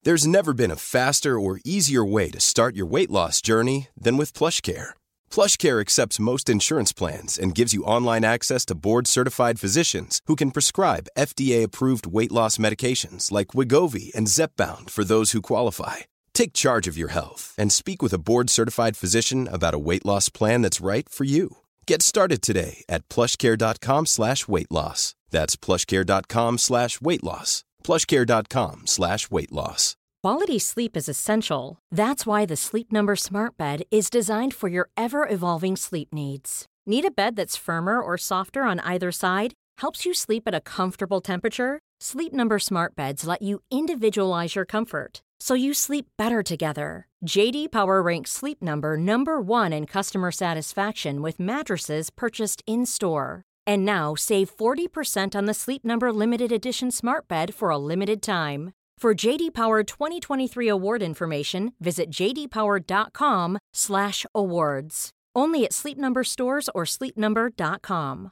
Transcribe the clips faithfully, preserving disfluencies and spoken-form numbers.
There's never been a faster or easier way to start your weight loss journey than with PlushCare. PlushCare accepts most insurance plans and gives you online access to board-certified physicians who can prescribe F D A-approved weight loss medications like Wegovy and Zepbound for those who qualify. Take charge of your health and speak with a board-certified physician about a weight loss plan that's right for you. Get started today at plushcare.com slash weight loss. That's plushcare.com slash weight loss. plushcare.com slash weight loss. Quality sleep is essential. That's why the Sleep Number Smart Bed is designed for your ever-evolving sleep needs. Need a bed that's firmer or softer on either side? Helps you sleep at a comfortable temperature? Sleep Number Smart Beds let you individualize your comfort, so you sleep better together. J D Power ranks Sleep Number number one in customer satisfaction with mattresses purchased in-store. And now, save forty percent on the Sleep Number Limited Edition Smart Bed for a limited time. For J D Power twenty twenty-three award information, visit jdpower.com slash awards. Only at Sleep Number stores or sleep number dot com.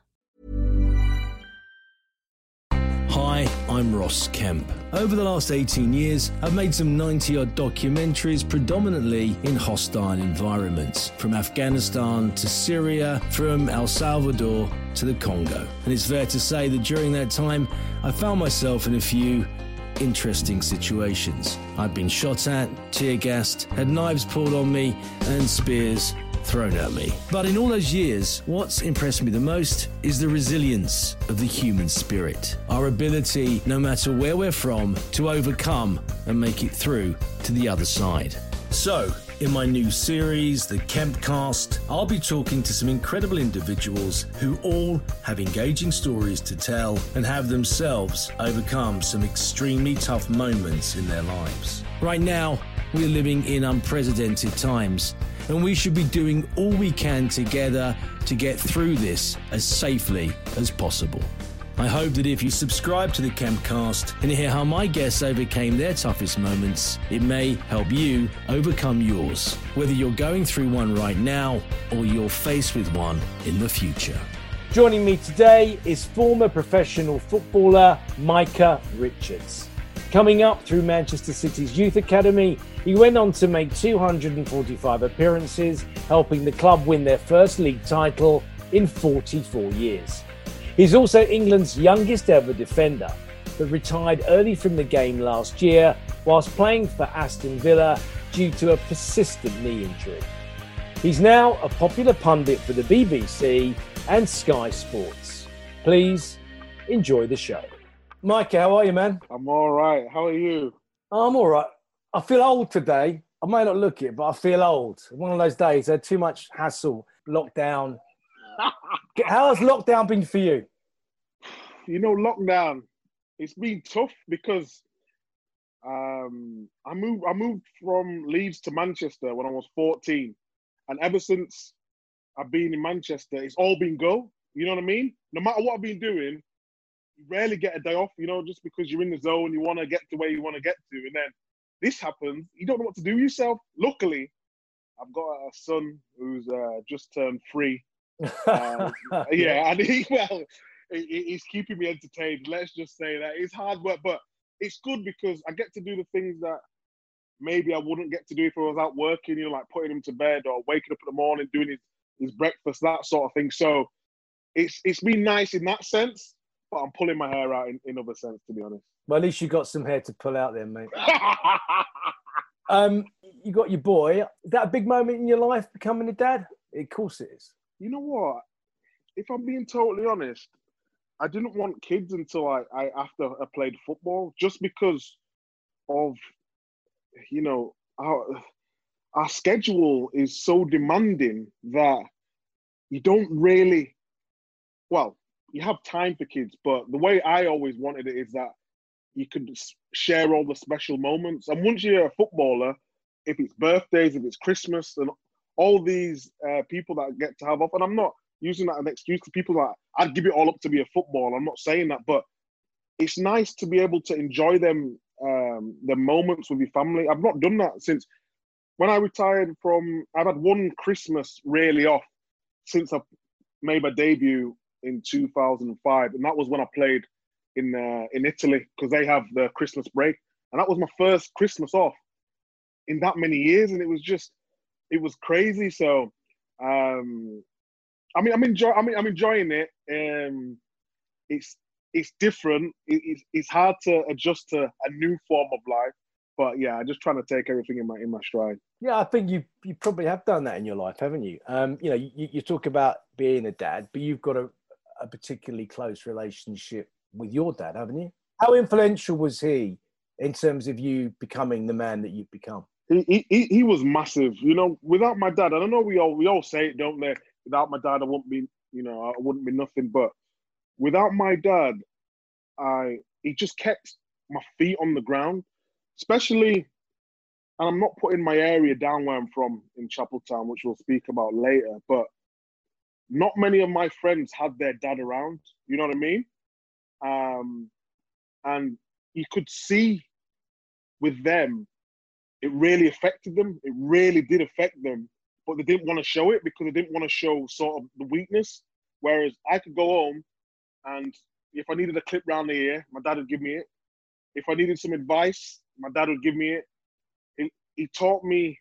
Hi, I'm Ross Kemp. Over the last eighteen years, I've made some ninety-odd documentaries predominantly in hostile environments, from Afghanistan to Syria, from El Salvador to the Congo. And it's fair to say that during that time, I found myself in a few interesting situations. I've been shot at, tear gassed, had knives pulled on me, and spears thrown at me. But in all those years, what's impressed me the most is the resilience of the human spirit. Our ability, no matter where we're from, to overcome and make it through to the other side. So, in my new series, The Kempcast, I'll be talking to some incredible individuals who all have engaging stories to tell and have themselves overcome some extremely tough moments in their lives. Right now, we're living in unprecedented times, and we should be doing all we can together to get through this as safely as possible. I hope that if you subscribe to the Kempcast and hear how my guests overcame their toughest moments, it may help you overcome yours, whether you're going through one right now or you're faced with one in the future. Joining me today is former professional footballer Micah Richards. Coming up through Manchester City's Youth Academy, he went on to make two hundred forty-five appearances, helping the club win their first league title in forty-four years. He's also England's youngest ever defender, but retired early from the game last year whilst playing for Aston Villa due to a persistent knee injury. He's now a popular pundit for the B B C and Sky Sports. Please enjoy the show. Micah, how are you, man? I'm all right. How are you? I'm all right. I feel old today. I may not look it, but I feel old. One of those days, I had too much hassle, lockdown. How has lockdown been for you? You know, lockdown, it's been tough because um, I moved I moved from Leeds to Manchester when I was fourteen. And ever since I've been in Manchester, it's all been go. You know what I mean? No matter what I've been doing, you rarely get a day off, you know, just because you're in the zone, you want to get to where you want to get to. And then this happens, you don't know what to do yourself. Luckily, I've got a son who's uh, just turned three. Uh, yeah, and he, well, he, he's keeping me entertained. Let's just say that. It's hard work, but it's good because I get to do the things that maybe I wouldn't get to do if I was out working, you know, like putting him to bed or waking up in the morning, doing his, his breakfast, that sort of thing. So it's it's been nice in that sense, but I'm pulling my hair out in, in other sense, to be honest. Well, at least you got some hair to pull out then, mate. um, you got your boy. Is that a big moment in your life, becoming a dad? Of course it is. You know what? If I'm being totally honest, I didn't want kids until I, I after I played football, just because of, you know, our, our schedule is so demanding that you don't really, well, you have time for kids, but the way I always wanted it is that you could share all the special moments. And once you're a footballer, if it's birthdays, if it's Christmas, and all these uh, people that get to have off, and I'm not using that as an excuse to people that I'd give it all up to be a footballer. I'm not saying that, but it's nice to be able to enjoy them, um, the moments with your family. I've not done that since when I retired from, I've had one Christmas really off since I made my debut in two thousand five. And that was when I played in uh, in Italy, because they have the Christmas break. And that was my first Christmas off in that many years. And it was just, it was crazy. So, um, I mean, I'm enjoy. I mean, I'm enjoying it. Um, it's it's different. It, it's it's hard to adjust to a new form of life. But yeah, I'm just trying to take everything in my in my stride. Yeah, I think you you probably have done that in your life, haven't you? Um, you know, you, you talk about being a dad, but you've got a, a particularly close relationship with your dad, haven't you? How influential was he in terms of you becoming the man that you've become? He he he was massive. You know, without my dad, I don't know. We all we all say it, don't they? Without my dad, I wouldn't be. You know, I wouldn't be nothing. But without my dad, I he just kept my feet on the ground, especially. And I'm not putting my area down where I'm from in Chapeltown, which we'll speak about later. But not many of my friends had their dad around. You know what I mean? Um, and you could see with them, it really affected them. It really did affect them. But they didn't want to show it because they didn't want to show sort of the weakness. Whereas I could go home and if I needed a clip round the ear, my dad would give me it. If I needed some advice, my dad would give me it. He, he taught me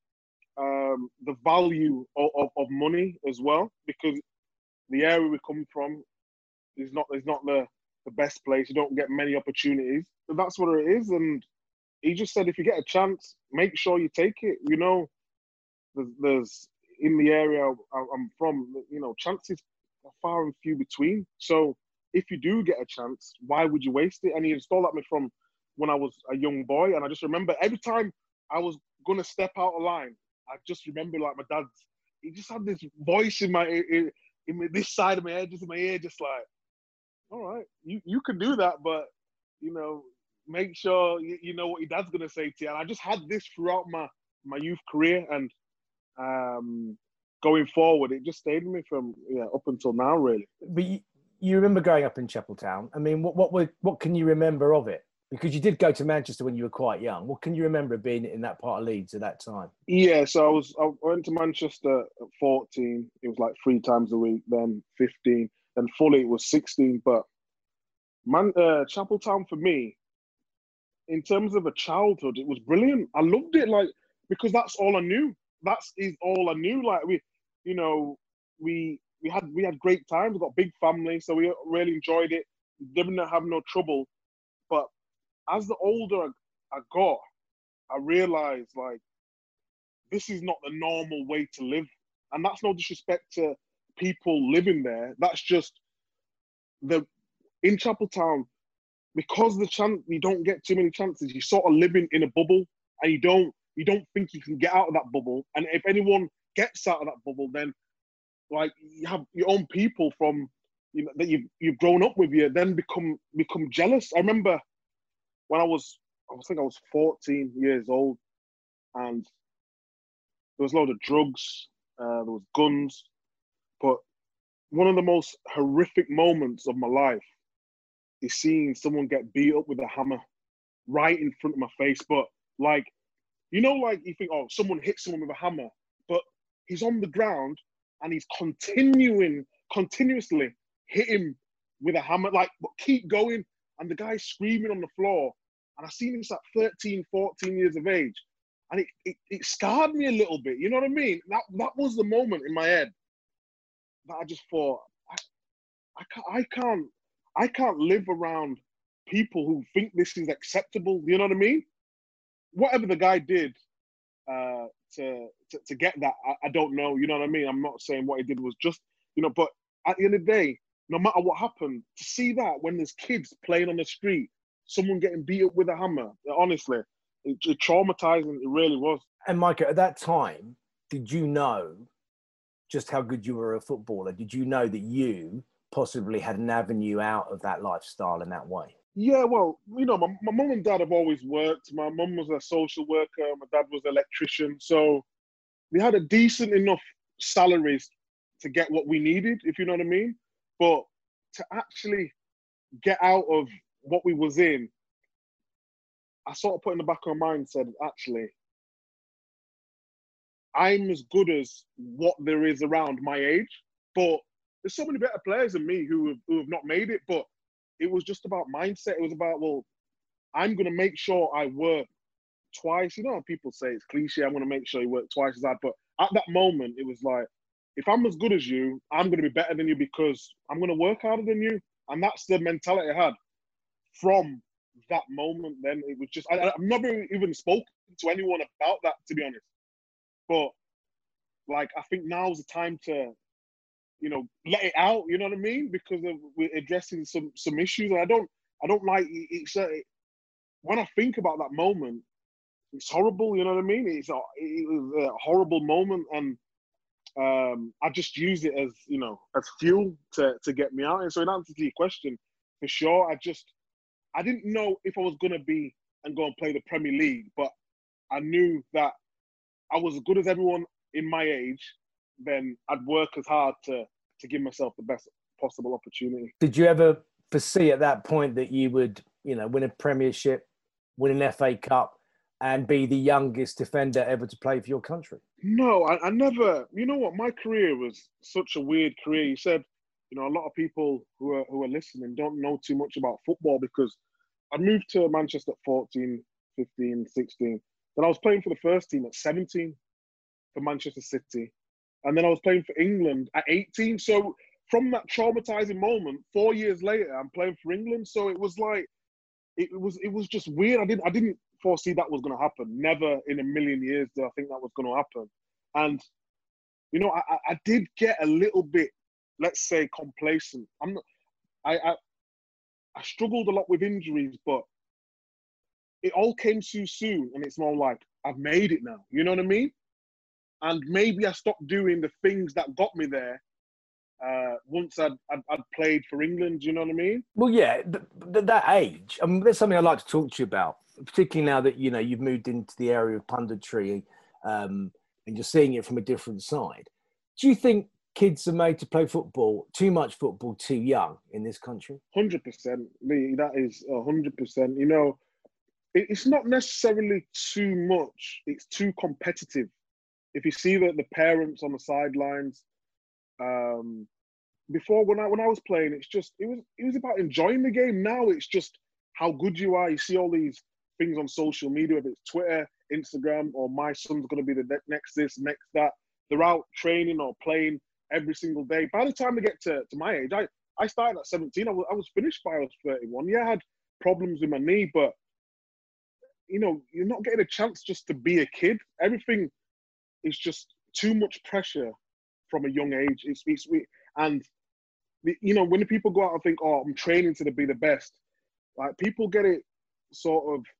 um, the value of, of, of money as well, because the area we come from is not is not the, the best place. You don't get many opportunities. But that's what it is. And he just said, if you get a chance, make sure you take it. You know, there's, there's in the area I'm from, you know, chances are far and few between. So if you do get a chance, why would you waste it? And he installed at me from when I was a young boy. And I just remember every time I was going to step out of line, I just remember like my dad's, he just had this voice in my, in, in this side of my head, just in my ear, just like, all right, you, you can do that, but, you know, make sure you, you know what your dad's going to say to you. And I just had this throughout my, my youth career. And um, going forward, it just stayed with me from yeah, up until now, really. But you, you remember growing up in Chapeltown. I mean, what what were, what can you remember of it? Because you did go to Manchester when you were quite young. What can you remember being in that part of Leeds at that time? Yeah, so I was I went to Manchester at fourteen. It was like three times a week. Then fifteen. Then fully it was sixteen. But man, uh, Chapeltown for me, in terms of a childhood, it was brilliant. I loved it, like because that's all I knew. That's is all I knew. Like we, you know, we we had we had great times. We got a big family, so we really enjoyed it. Didn't have no trouble. But as the older I got, I realized like this is not the normal way to live, and that's no disrespect to people living there. That's just the in Chapeltown, because the chance you don't get too many chances. You sort of living in a bubble, and you don't you don't think you can get out of that bubble. And if anyone gets out of that bubble, then like you have your own people from you know that you've you've grown up with you, then become become jealous. I remember when I was I think I was fourteen years old, and there was a load of drugs, uh, there was guns, but one of the most horrific moments of my life is seeing someone get beat up with a hammer right in front of my face. But like, you know, like you think, oh, someone hit someone with a hammer, but he's on the ground and he's continuing, continuously hit him with a hammer, like, but keep going. And the guy's screaming on the floor. And I seen this at thirteen, fourteen years of age. And it, it, it scarred me a little bit. You know what I mean? That that was the moment in my head that I just thought, I, I can't, I can't, I can't live around people who think this is acceptable. You know what I mean? Whatever the guy did uh, to, to to get that, I, I don't know. You know what I mean? I'm not saying what he did was just, you know, but at the end of the day, no matter what happened, to see that when there's kids playing on the street, someone getting beat up with a hammer, honestly, it, it traumatizing. It really was. And Micah, at that time, did you know just how good you were a footballer? Did you know that you possibly had an avenue out of that lifestyle in that way? Yeah, well, you know, my, my mum and dad have always worked. My mum was a social worker. My dad was an electrician. So we had a decent enough salaries to get what we needed, if you know what I mean. But to actually get out of what we was in, I sort of put in the back of my mind, said, actually, I'm as good as what there is around my age. But there's so many better players than me who have, who have not made it. But it was just about mindset. It was about, well, I'm going to make sure I work twice. You know, people say it's cliche. I'm going to make sure you work twice as hard. But at that moment, it was like, if I'm as good as you, I'm going to be better than you because I'm going to work harder than you. And that's the mentality I had from that moment. Then it was just, I, I've never even spoken to anyone about that, to be honest. But like, I think now's the time to, you know, let it out. You know what I mean? Because of, we're addressing some some issues. And I don't, I don't like it's. Uh, when I think about that moment, it's horrible. You know what I mean? It's a, it was a horrible moment, and um, I just use it as, you know, as fuel to to get me out. And so, in answer to your question, for sure, I just I didn't know if I was gonna be and go and play the Premier League, but I knew that I was as good as everyone in my age. Then I'd work as hard to to give myself the best possible opportunity. Did you ever foresee at that point that you would, you know, win a Premiership, win an F A Cup, and be the youngest defender ever to play for your country? No, I, I never. You know what? My career was such a weird career. You said, you know, a lot of people who are who are listening don't know too much about football because I moved to Manchester at fourteen, fifteen, sixteen. Then I was playing for the first team at seventeen for Manchester City. And then I was playing for England at eighteen. So from that traumatizing moment, four years later, I'm playing for England. So it was like, it was it was just weird. I didn't I didn't foresee that was going to happen. Never in a million years did I think that was going to happen. And, you know, I, I did get a little bit, let's say, complacent. I'm not, I, I I struggled a lot with injuries, but it all came too soon. And it's more like, I've made it now. You know what I mean? And maybe I stopped doing the things that got me there uh, once I'd, I'd, I'd played for England. Do you know what I mean? Well, yeah, th- th- that age. I mean, there's something I'd like to talk to you about, particularly now that, you know, you've moved into the area of punditry um, and you're seeing it from a different side. Do you think kids are made to play football, too much football, too young in this country? one hundred percent. Lee, that is one hundred percent. You know, it, it's not necessarily too much. It's too competitive. If you see that the parents on the sidelines, um, before when I when I was playing, it's just it was it was about enjoying the game. Now it's just how good you are. You see all these things on social media, whether it's Twitter, Instagram, or my son's going to be the next this, next that. They're out training or playing every single day. By the time they get to, to my age, I, I started at seventeen. I was I was finished by I was thirty-one. Yeah, I had problems with my knee, but you know, you're not getting a chance just to be a kid. Everything. It's just too much pressure from a young age. It's, it's and you know, when the people go out and think, "Oh, I'm training to be the best," like people get it sort of,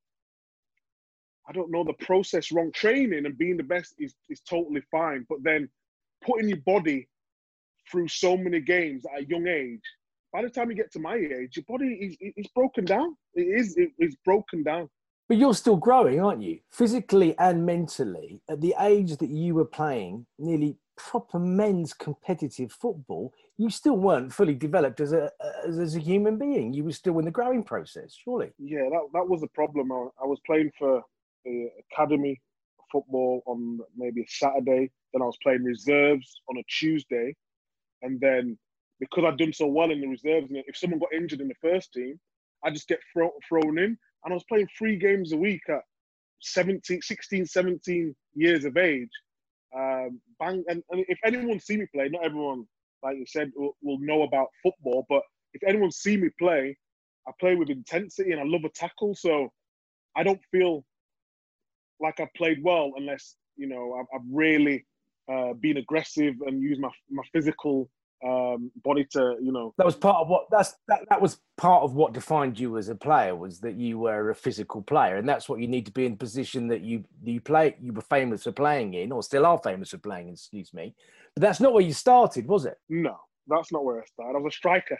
I don't know, the process wrong. Training and being the best is is totally fine, but then putting your body through so many games at a young age, by the time you get to my age, your body is is broken down. It is it is broken down. But you're still growing, aren't you? Physically and mentally, at the age that you were playing nearly proper men's competitive football, you still weren't fully developed as a as, as a human being. You were still in the growing process, surely. Yeah, that, that was the problem. I, I was playing for the academy football on maybe a Saturday. Then I was playing reserves on a Tuesday. And then because I'd done so well in the reserves, and if someone got injured in the first team, I just get throw, thrown in. And I was playing three games a week at seventeen, sixteen, seventeen years of age. Um, bang, and, and if anyone see me play, not everyone, like you said, will, will know about football, but if anyone see me play, I play with intensity and I love a tackle. So I don't feel like I've played well unless, you know, I've, I've really uh, been aggressive and used my my physical um, body to, you know. That was part of what that's that, that was part of what defined you as a player, was that you were a physical player, and that's what you need to be in the position that you you play you were famous for playing in, or still are famous for playing in, excuse me. But that's not where you started, was it? No, that's not where I started. I was a striker.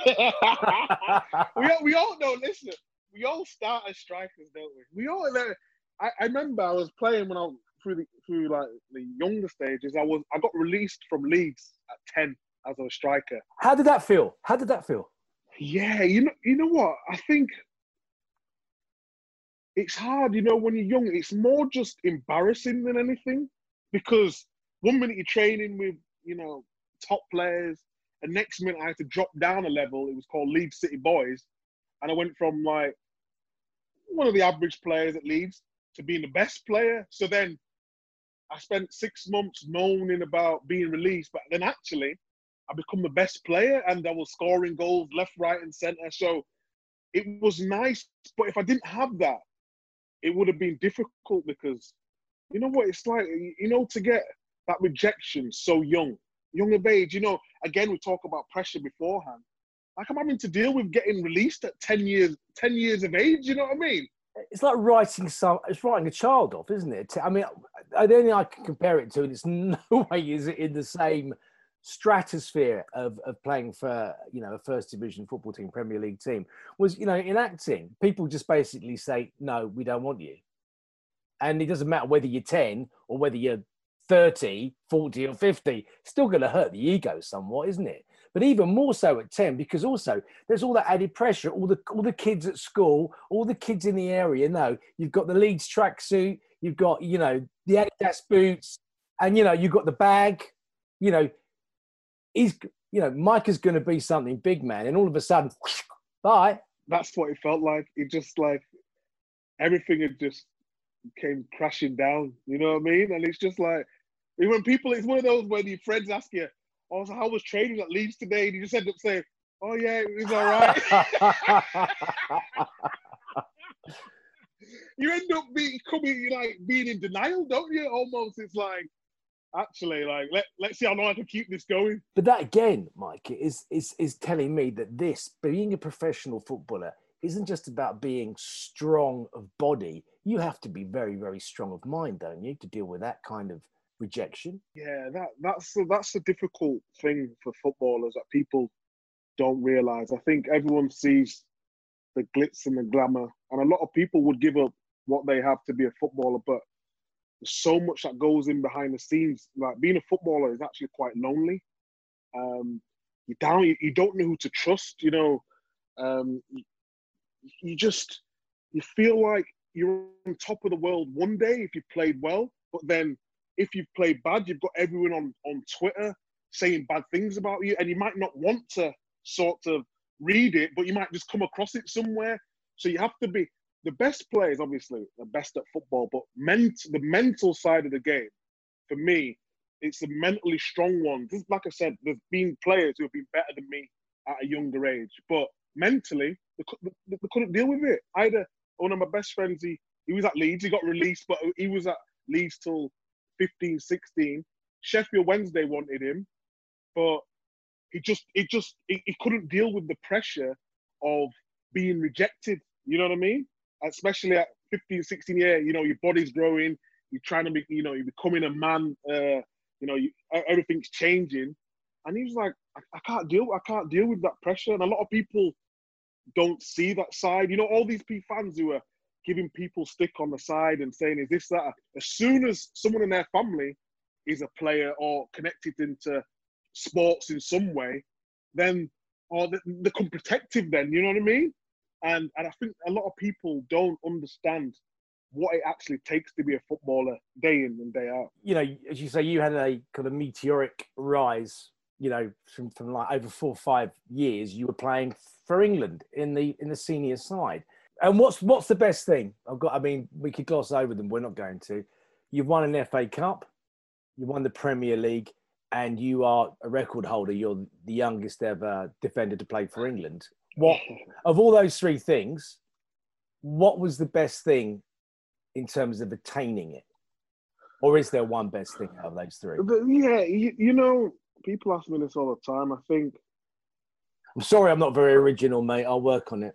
we all, we all know. Listen, we all start as strikers, don't we? We all. Uh, I, I remember I was playing when I was through the through like the younger stages. I was I got released from Leeds at ten as a striker. How did that feel? How did that feel? Yeah, you know, you know what? I think it's hard. You know, when you're young, it's more just embarrassing than anything, because one minute you're training with, you know, top players, and next minute I had to drop down a level. It was called Leeds City Boys, and I went from like one of the average players at Leeds to being the best player. So then I spent six months moaning about being released, but then actually I become the best player and I was scoring goals left, right, and centre. So it was nice. But if I didn't have that, it would have been difficult because you know what it's like, you know, to get that rejection so young, young of age, you know, again, we talk about pressure beforehand. Like I'm having to deal with getting released at ten years, ten years of age, you know what I mean? It's like writing some, it's writing a child off, isn't it? I mean, the only thing I can compare it to, and it's no way is it in the same stratosphere of, of playing for, you know, a first division football team, Premier League team, was, you know, in acting, people just basically say, no, we don't want you. And it doesn't matter whether you're ten or whether you're thirty, forty or fifty, still going to hurt the ego somewhat, isn't it? But even more so at ten, because also there's all that added pressure, all the all the kids at school, all the kids in the area know you've got the Leeds tracksuit, you've got, you know, the Adidas boots, and, you know, you've got the bag, you know, he's, you know, Micah's going to be something big, man. And all of a sudden, bye. That's what it felt like. It just like everything had just came crashing down, you know what I mean? And it's just like, when people, it's one of those where your friends ask you, oh, so how was training at Leeds today? And you just end up saying, oh yeah, it was all right. You end up becoming, like, being in denial, don't you? Almost, it's like, actually, like, let, let's see how long I can keep this going. But that again, Mike, is, is, is telling me that this, being a professional footballer, isn't just about being strong of body. You have to be very, very strong of mind, don't you, to deal with that kind of rejection? Yeah, that that's the, that's the difficult thing for footballers that people don't realise. I think everyone sees the glitz and the glamour, and a lot of people would give up what they have to be a footballer, but there's so much that goes in behind the scenes. Like, being a footballer is actually quite lonely. Um, you're down, you, you don't know who to trust, you know. Um, you, you just, you feel like you're on top of the world one day if you played well, but then if you've played bad, you've got everyone on, on Twitter saying bad things about you, and you might not want to sort of read it, but you might just come across it somewhere. So you have to be, the best players, obviously, the best at football, but ment, the mental side of the game, for me, it's the mentally strong ones. Just like I said, there's been players who have been better than me at a younger age, but mentally, they, they, they couldn't deal with it. I had a, one of my best friends, he, he was at Leeds, he got released, but he was at Leeds till fifteen, sixteen. Sheffield Wednesday wanted him, but he just, it just, he, he couldn't deal with the pressure of being rejected. You know what I mean? Especially at fifteen, sixteen years, you know, your body's growing, you're trying to be, you know, you're becoming a man, uh, you know, you, everything's changing. And he was like, I, I can't deal, I can't deal with that pressure. And a lot of people don't see that side. You know, all these fans who are giving people stick on the side and saying, is this, that? As soon as someone in their family is a player or connected into sports in some way, then, or they, they become protective then, you know what I mean? And and I think a lot of people don't understand what it actually takes to be a footballer day in and day out. You know, as you say, you had a kind of meteoric rise, you know, from, from like over four or five years, you were playing for England in the in the senior side. And what's what's the best thing? I've got, I mean, we could gloss over them, we're not going to. You've won an F A Cup, you won the Premier League, and you are a record holder. You're the youngest ever defender to play for England. What, of all those three things, what was the best thing in terms of attaining it? Or is there one best thing out of those three? Yeah, you, you know, people ask me this all the time. I think... I'm sorry I'm not very original, mate. I'll work on it.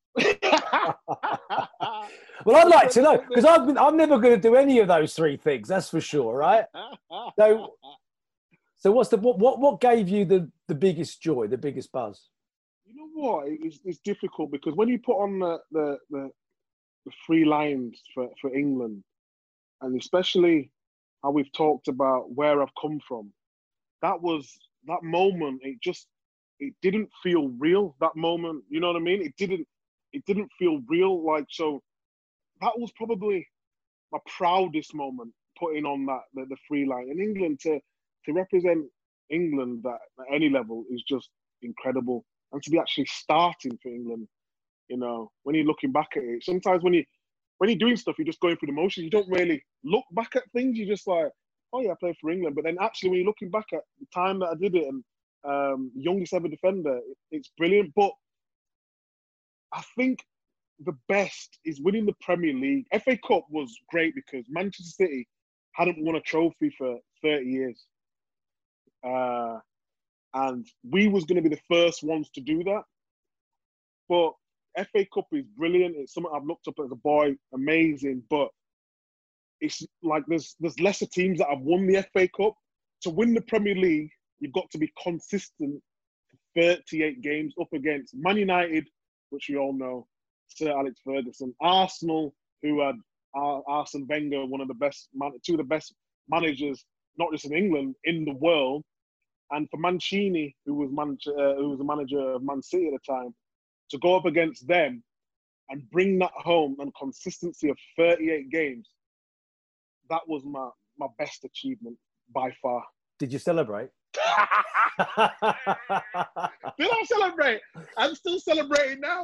Well, I'd like to know, because I've been, I'm never going to do any of those three things, that's for sure, right? So, so what's the what what, what gave you the, the biggest joy, the biggest buzz? You know what? It's, it's difficult because when you put on the, the, the, the three lines for, for England, and especially how we've talked about where I've come from, that was, that moment, it just, it didn't feel real, that moment, you know what I mean? It didn't, it didn't feel real. Like, so that was probably my proudest moment, putting on that, the, the three line. In England, to, to represent England at, at any level is just incredible. And to be actually starting for England You know, when you're looking back at it, sometimes when you when you're doing stuff, you're just going through the motions. You don't really look back at things. You're just like, oh yeah, I played for England. But then actually, when you're looking back at the time that I did it and um, youngest ever defender, it, it's brilliant. But I think the best is winning the Premier League. F A Cup was great because Manchester City hadn't won a trophy for thirty years. Uh, and we was going to be the first ones to do that. But F A Cup is brilliant. It's something I've looked up as a boy, amazing. But it's like there's there's lesser teams that have won the F A Cup. To win the Premier League, you've got to be consistent for thirty-eight games up against Man United, which we all know, Sir Alex Ferguson, Arsenal, who had Arsene Wenger, one of the best, two of the best managers, not just in England, in the world, and for Mancini, who was man, uh, who was the manager of Man City at the time, to go up against them and bring that home and consistency of thirty-eight games, that was my, my best achievement by far. Did you celebrate? Did I celebrate? I'm still celebrating now.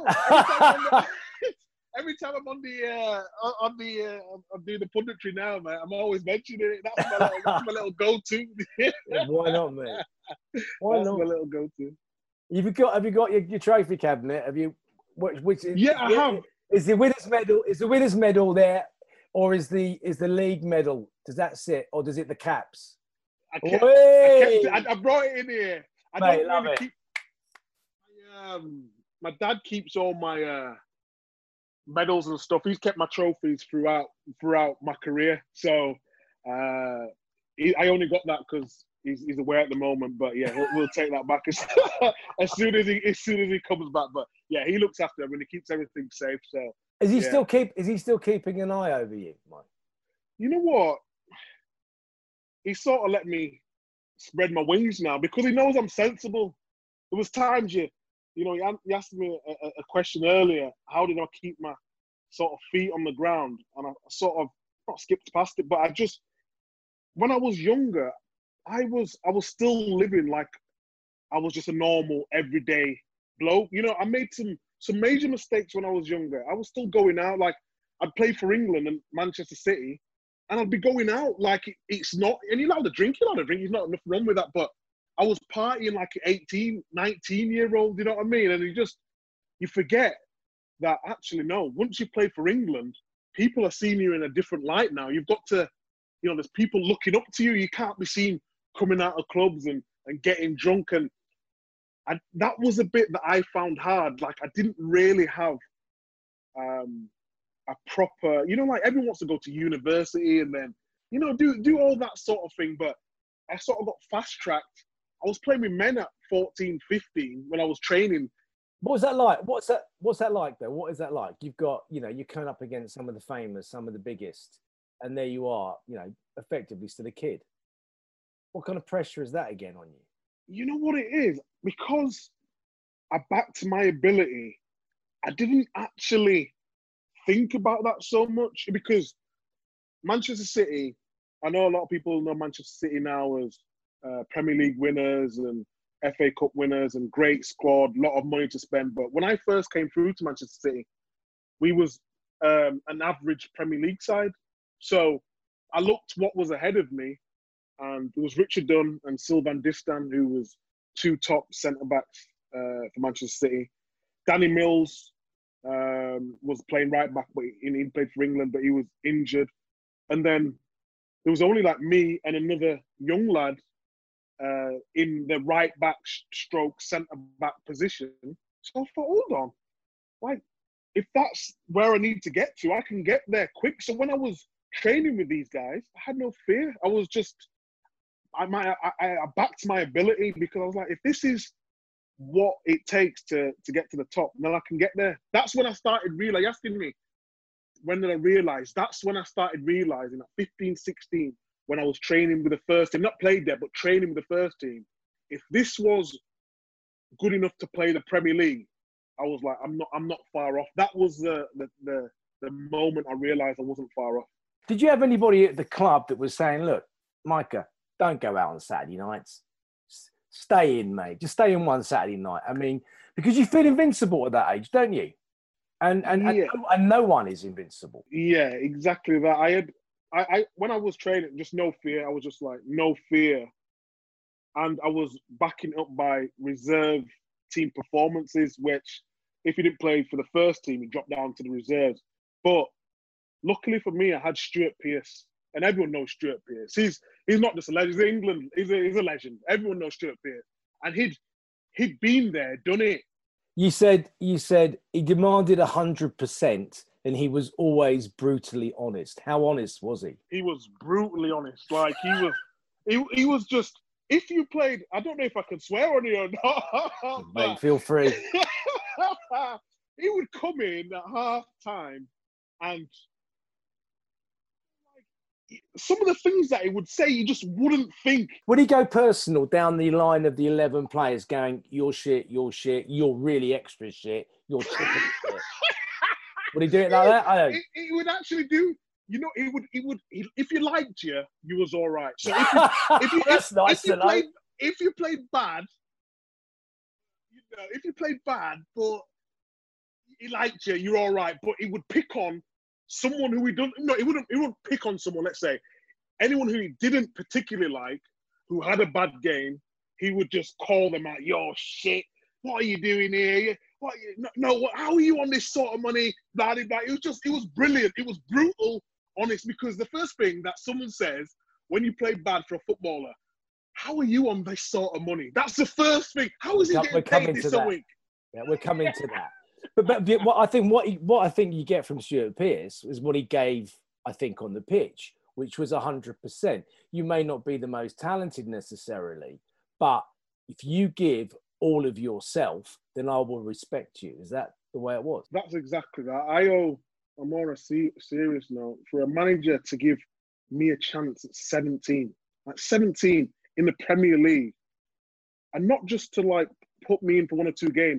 Every time I'm on the uh, on the uh, I'm doing the punditry now, man, I'm always mentioning it. That's my little, that's my little go-to. Yeah, why not, mate? Why that's not? my little go-to. Have you got Have you got your, your trophy cabinet? Have you? Which, which is, yeah, I have. Is the winners' medal? Is the winners' medal there, or is the is the league medal? Does that sit, or does it the caps? I, kept, I, kept, I, I brought it in here. I Mate, don't love really it. keep. My, um, my dad keeps all my uh, medals and stuff. He's kept my trophies throughout throughout my career. So uh, he, I only got that because he's, he's away at the moment. But yeah, we'll, we'll take that back as, as soon as he as soon as he comes back. But yeah, he looks after them and he keeps everything safe. So is he yeah. still keep? Is he still keeping an eye over you, Mike? You know what? He sort of let me spread my wings now because he knows I'm sensible. There was times you, you know, you asked me a, a question earlier. How did I keep my sort of feet on the ground? And I sort of not skipped past it, but I just, when I was younger, I was I was still living like I was just a normal everyday bloke. You know, I made some some major mistakes when I was younger. I was still going out like I'd play for England and Manchester City. And I'd be going out like it, it's not, and you're allowed to drink, you're allowed to drink, there's not enough wrong with that. But I was partying like an eighteen, nineteen year old, you know what I mean? And you just, you forget that actually, no, once you play for England, people are seeing you in a different light now. You've got to, you know, there's people looking up to you. You can't be seen coming out of clubs and, and getting drunk. And I, that was a bit that I found hard. Like I didn't really have, um, a proper, you know, like everyone wants to go to university and then, you know, do do all that sort of thing. But I sort of got fast-tracked. I was playing with men at fourteen, fifteen when I was training. What was that like? What's that What's that like, though? What is that like? You've got, you know, you're coming up against some of the famous, some of the biggest, and there you are, you know, effectively still a kid. What kind of pressure is that again on you? You know what it is? Because I backed my ability, I didn't actually think about that so much because Manchester City, I know a lot of people know Manchester City now as uh, Premier League winners and F A Cup winners and great squad, a lot of money to spend. But when I first came through to Manchester City, we was um, an average Premier League side. So I looked what was ahead of me, and there was Richard Dunn and Sylvain Distin, who was two top centre-backs uh, for Manchester City. Danny Mills, Um, was playing right back, but he, he played for England, but he was injured. And then there was only like me and another young lad uh, in the right back stroke centre back position. So I thought, hold on, like if that's where I need to get to, I can get there quick. So when I was training with these guys, I had no fear. I was just, I my I, I backed my ability because I was like, if this is what it takes to to get to the top, then I can get there. That's when I started realizing, asking me, when did I realize? That's when I started realizing at fifteen, sixteen, when I was training with the first team, not played there, but training with the first team. If this was good enough to play the Premier League, I was like, I'm not, I'm not far off. That was the the the, the moment I realized I wasn't far off. Did you have anybody at the club that was saying, look, Micah, don't go out on Saturday nights. Stay in, mate. Just stay in one Saturday night. I mean, because you feel invincible at that age, don't you? And and, Yeah. and and no one is invincible. Yeah, exactly that. I had, I, I when I was training, just no fear. I was just like no fear, and I was backing up by reserve team performances. Which, if you didn't play for the first team, you dropped down to the reserves. But luckily for me, I had Stuart Pearce, and everyone knows Stuart Pearce. He's he's not just a legend. He's in England. He's a, he's a legend. Everyone knows Stuart Pearce, and he'd he'd been there, done it. You said you said he demanded a hundred percent, and he was always brutally honest. How honest was he? He was brutally honest. Like he was, he he was just. If you played, I don't know if I can swear on it or not. Mate, feel free. He would come in at half time, and like some of the things that he would say, you just wouldn't think. Would he go personal down the line of the eleven players, going, "You're shit, you're shit, you're really extra shit, you're chicken shit"? Would he do it like that? I don't. He, he would actually do. You know, he would. He would. He, if you liked you, you was all right. So if you, if you, That's if, nice if you to know. played, if you played bad, you know, if you played bad, but he liked you, you're all right. But he would pick on someone who he don't. No, he wouldn't. He wouldn't pick on someone. Let's say anyone who he didn't particularly like, who had a bad game, he would just call them out. Yo, shit! What are you doing here? What? No, no what, how are you on this sort of money? Blah, blah, blah. It was just. It was brilliant. It was brutal. Honest, because the first thing that someone says when you play bad for a footballer, how are you on this sort of money? That's the first thing. How is he We're getting paid this a week? Yeah, we're coming to that. But, but, but what I think what he, what I think you get from Stuart Pearce is what he gave, I think, on the pitch, which was a hundred percent. You may not be the most talented necessarily, but if you give all of yourself, then I will respect you. Is that the way it was? That's exactly that. I owe. I'm on a serious note, for a manager to give me a chance at seventeen, at seventeen in the Premier League, and not just to like put me in for one or two games.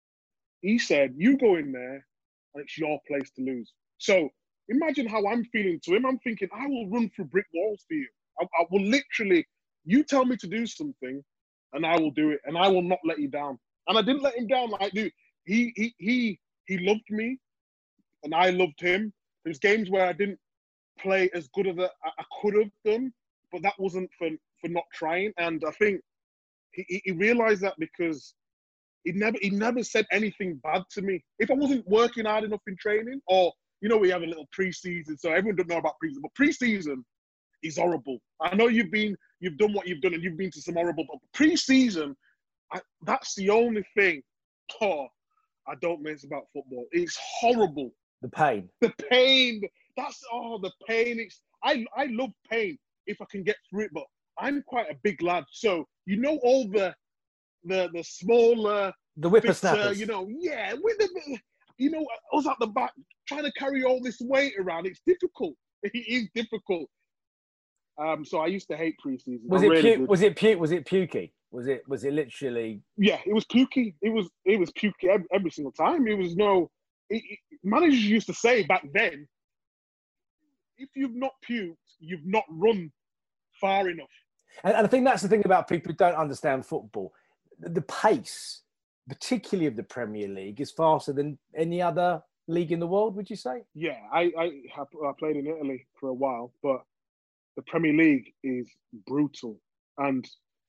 He said, you go in there and it's your place to lose. So imagine how I'm feeling to him. I'm thinking, I will run through brick walls for you. I, I will literally, you tell me to do something and I will do it, and I will not let you down. And I didn't let him down. Like, dude, he, he, he, he loved me. And I loved him. There's games where I didn't play as good as I could have done, but that wasn't for, for not trying. And I think he, he realized that because he never he never said anything bad to me. If I wasn't working hard enough in training, or, you know, we have a little pre-season, so everyone don't know about pre-season, but pre-season is horrible. I know you've been, you've done what you've done and you've been to some horrible, but pre-season, I, that's the only thing, oh, I don't miss about football. It's horrible. The pain. The pain. That's oh, the pain. It's I I love pain if I can get through it, but I'm quite a big lad, so you know all the the the smaller, the whippersnappers. You know, yeah, with the, you know, I was at the back trying to carry all this weight around. It's difficult. It is difficult. Um, so I used to hate preseason. Was I it really pu- was it pu- was it pukey? Was it was it literally? Yeah, it was pukey. It was it was pukey every, every single time. It was no. It, it, managers used to say back then, if you've not puked, you've not run far enough. And, and I think that's the thing about people who don't understand football. The, the pace, particularly of the Premier League, is faster than any other league in the world, would you say? Yeah, I, I, I played in Italy for a while, but the Premier League is brutal. And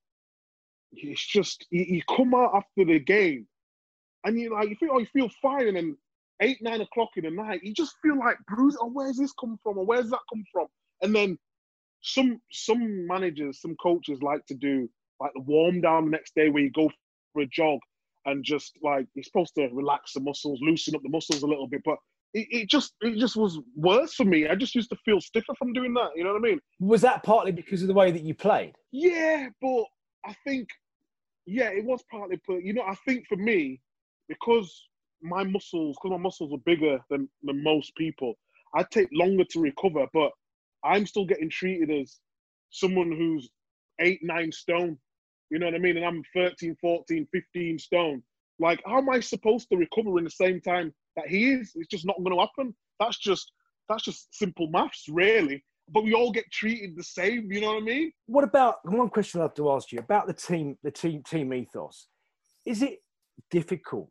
it's just, you, you come out after the game and you like, you feel, oh, you feel fine, and then eight, nine o'clock in the night, you just feel like, bruised. Oh, where's this come from? Or where's that come from? And then some some managers, some coaches like to do like the warm down the next day where you go for a jog and just like, you're supposed to relax the muscles, loosen up the muscles a little bit. But it, it just it just was worse for me. I just used to feel stiffer from doing that. You know what I mean? Was that partly because of the way that you played? Yeah, but I think, yeah, it was partly, but you know, I think for me, because my muscles, because my muscles are bigger than, than most people, I take longer to recover, but I'm still getting treated as someone who's eight, nine stone. You know what I mean? And I'm thirteen, fourteen, fifteen stone. Like, how am I supposed to recover in the same time that he is? It's just not going to happen. That's just, that's just simple maths, really. But we all get treated the same. You know what I mean? What about, one question I have to ask you about the team, the team, team ethos. Is it difficult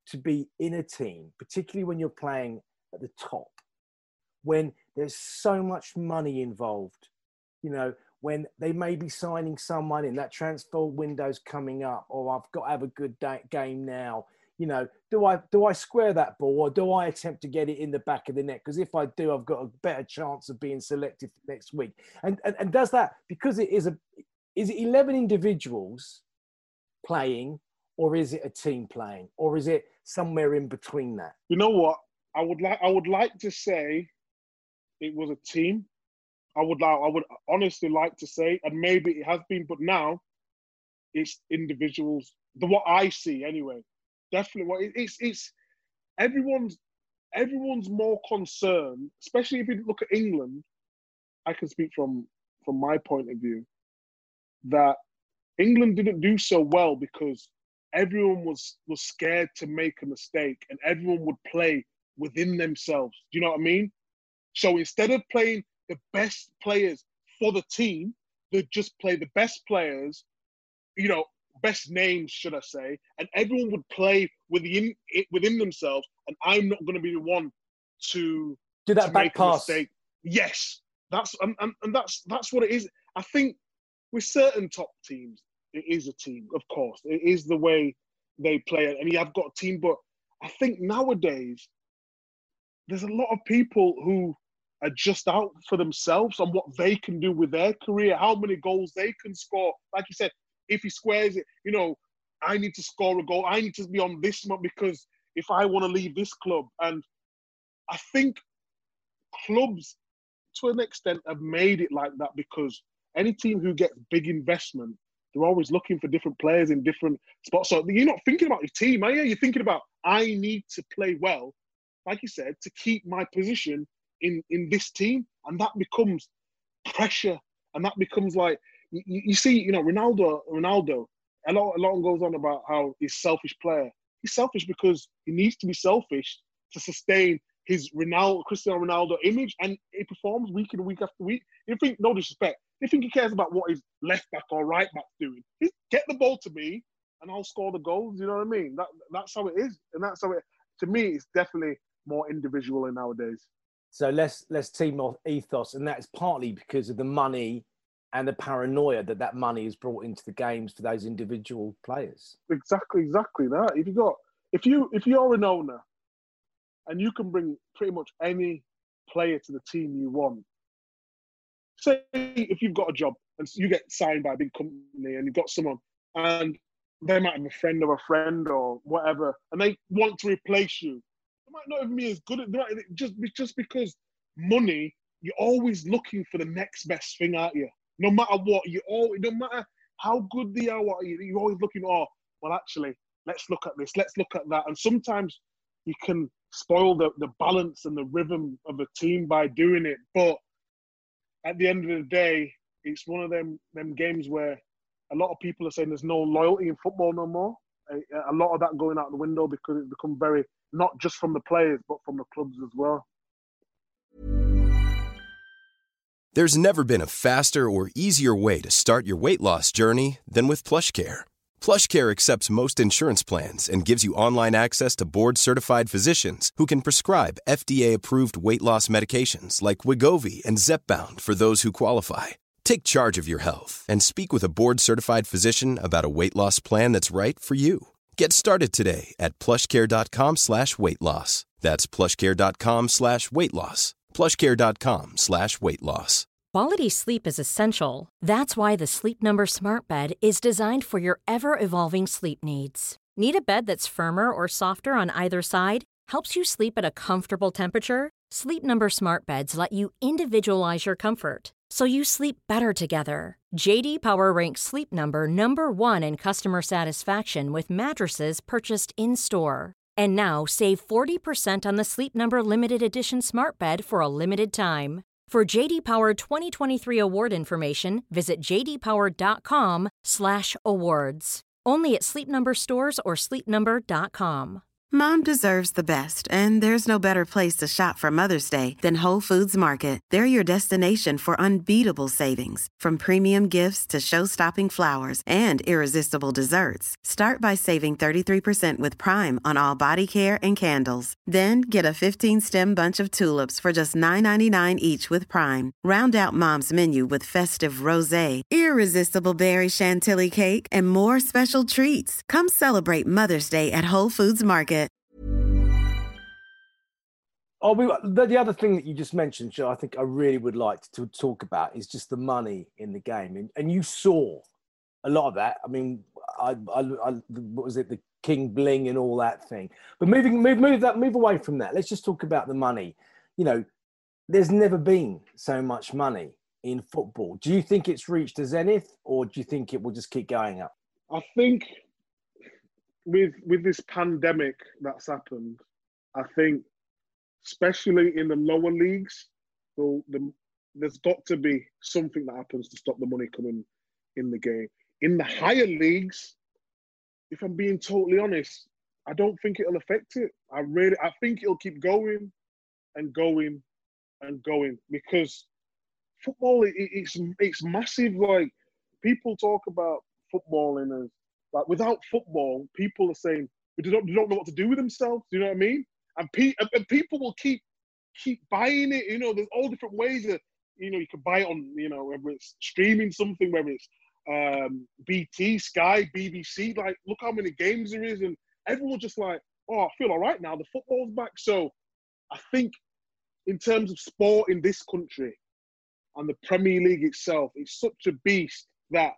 to be in a team, particularly when you're playing at the top, when there's so much money involved, you know, when they may be signing someone in, that transfer window's coming up, or I've got to have a good day, game now. You know, do I do I square that ball, or do I attempt to get it in the back of the net? Because if I do, I've got a better chance of being selected next week. And, and and does that, because it is a, is it eleven individuals playing, or is it a team playing, or is it somewhere in between that? You know what? I would like I would like to say it was a team. I would I would honestly like to say, and maybe it has been, but now it's individuals. The what I see anyway. Definitely, what it's it's everyone's everyone's more concerned, especially if you look at England. I can speak from from my point of view that England didn't do so well because everyone was was scared to make a mistake, and everyone would play within themselves. Do you know what I mean? So instead of playing the best players for the team, they'd just play the best players, you know, best names, should I say, and everyone would play within within themselves, and I'm not going to be the one to do that to back make pass. A mistake. Yes, that's and, and, and that's that's what it is. I think with certain top teams, it is a team, of course. It is the way they play it, and you have got a team. But I think nowadays, there's a lot of people who are just out for themselves on what they can do with their career, how many goals they can score. Like you said, if he squares it, you know, I need to score a goal. I need to be on this one because if I want to leave this club. And I think clubs, to an extent, have made it like that because any team who gets big investment, they're always looking for different players in different spots. So you're not thinking about your team, are you? You're thinking about, I need to play well, like you said, to keep my position in, in this team. And that becomes pressure. And that becomes like, you, you see, you know, Ronaldo, Ronaldo, a lot, a lot goes on about how he's a selfish player. He's selfish because he needs to be selfish to sustain his Ronaldo, Cristiano Ronaldo image, and he performs week in week after week. You think, no disrespect, you think he cares about what his left back or right back's doing? Just get the ball to me, and I'll score the goals. You know what I mean? That that's how it is, and that's how it. To me, it's definitely more individual in nowadays. So less less team ethos, and that's partly because of the money and the paranoia that that money is brought into the games for those individual players. Exactly, exactly that. If you got, if you if you're an owner, and you can bring pretty much any player to the team you want. Say if you've got a job and you get signed by a big company and you've got someone and they might have a friend of a friend or whatever, and they want to replace you. They might not even be as good at that. Just, just because money, you're always looking for the next best thing, aren't you? No matter what, you always, no matter how good they are, what you're always looking, oh, well, actually, let's look at this, let's look at that. And sometimes you can spoil the, the balance and the rhythm of a team by doing it. But at the end of the day, it's one of them them games where a lot of people are saying there's no loyalty in football no more. A, a lot of that going out the window because it's become very, not just from the players, but from the clubs as well. There's never been a faster or easier way to start your weight loss journey than with PlushCare. PlushCare accepts most insurance plans and gives you online access to board-certified physicians who can prescribe F D A-approved weight loss medications like Wegovy and Zepbound for those who qualify. Take charge of your health and speak with a board-certified physician about a weight loss plan that's right for you. Get started today at plushcare.com slash weight loss. That's plushcare.com slash weight loss. plushcare.com slash weight loss. Quality sleep is essential. That's why the Sleep Number Smart Bed is designed for your ever-evolving sleep needs. Need a bed that's firmer or softer on either side? Helps you sleep at a comfortable temperature? Sleep Number Smart Beds let you individualize your comfort, so you sleep better together. J D Power ranks Sleep Number number one in customer satisfaction with mattresses purchased in-store. And now, save forty percent on the Sleep Number Limited Edition Smart Bed for a limited time. For J D Power twenty twenty-three award information, visit jdpower.com slash awards. Only at Sleep Number stores or sleep number dot com. Mom deserves the best, and there's no better place to shop for Mother's Day than Whole Foods Market. They're your destination for unbeatable savings, from premium gifts to show-stopping flowers and irresistible desserts. Start by saving thirty-three percent with Prime on all body care and candles. Then get a fifteen-stem bunch of tulips for just nine ninety-nine each with Prime. Round out Mom's menu with festive rosé, irresistible berry chantilly cake, and more special treats. Come celebrate Mother's Day at Whole Foods Market. Oh, we, the, the other thing that you just mentioned, Joe, I think I really would like to talk about is just the money in the game. And, and you saw a lot of that. I mean, I, I, I, what was it, the King Bling and all that thing. But moving, move, move that, move away from that. Let's just talk about the money. You know, there's never been so much money in football. Do you think it's reached a zenith, or do you think it will just keep going up? I think with with this pandemic that's happened, I think, especially in the lower leagues, so the, there's got to be something that happens to stop the money coming in the game. In the higher leagues, if I'm being totally honest, I don't think it'll affect it. I really, I think it'll keep going and going and going, because football, it, it's it's massive. Like, people talk about footballing as, like, without football, people are saying they don't, they don't know what to do with themselves. Do you know what I mean? And, pe- and people will keep keep buying it. You know, there's all different ways that, you know, you can buy it on, you know, whether it's streaming something, whether it's um, B T, Sky, B B C. Like, look how many games there is. And everyone's just like, oh, I feel all right now. The football's back. So I think in terms of sport in this country and the Premier League itself, it's such a beast that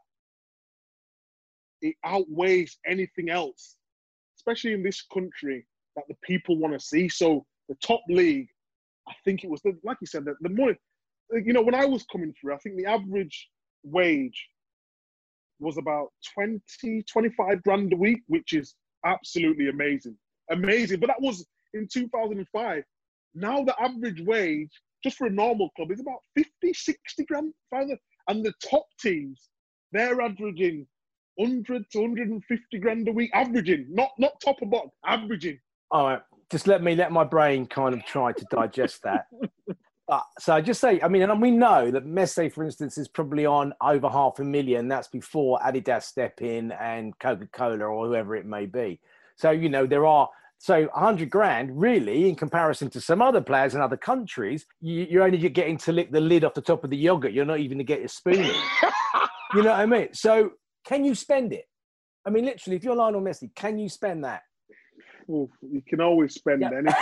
it outweighs anything else, especially in this country, that the people want to see. So the top league, I think it was, the, like you said, the, the money, you know, when I was coming through, I think the average wage was about twenty, twenty-five grand a week, which is absolutely amazing. Amazing. But that was in two thousand five. Now the average wage, just for a normal club, is about fifty, sixty grand. And the top teams, they're averaging one hundred to one hundred fifty grand a week, averaging, not not top and bottom, averaging. All right, just let me let my brain kind of try to digest that. Uh, so just say, I mean, and we know that Messi, for instance, is probably on over half a million. That's before Adidas step in and Coca-Cola or whoever it may be. So, you know, there are, so one hundred grand, really, in comparison to some other players in other countries, you, you're only getting to lick the lid off the top of the yogurt. You're not even to get your spoon in. You know what I mean? So can you spend it? I mean, literally, if you're Lionel Messi, can you spend that? Well, you can always spend yeah. anything.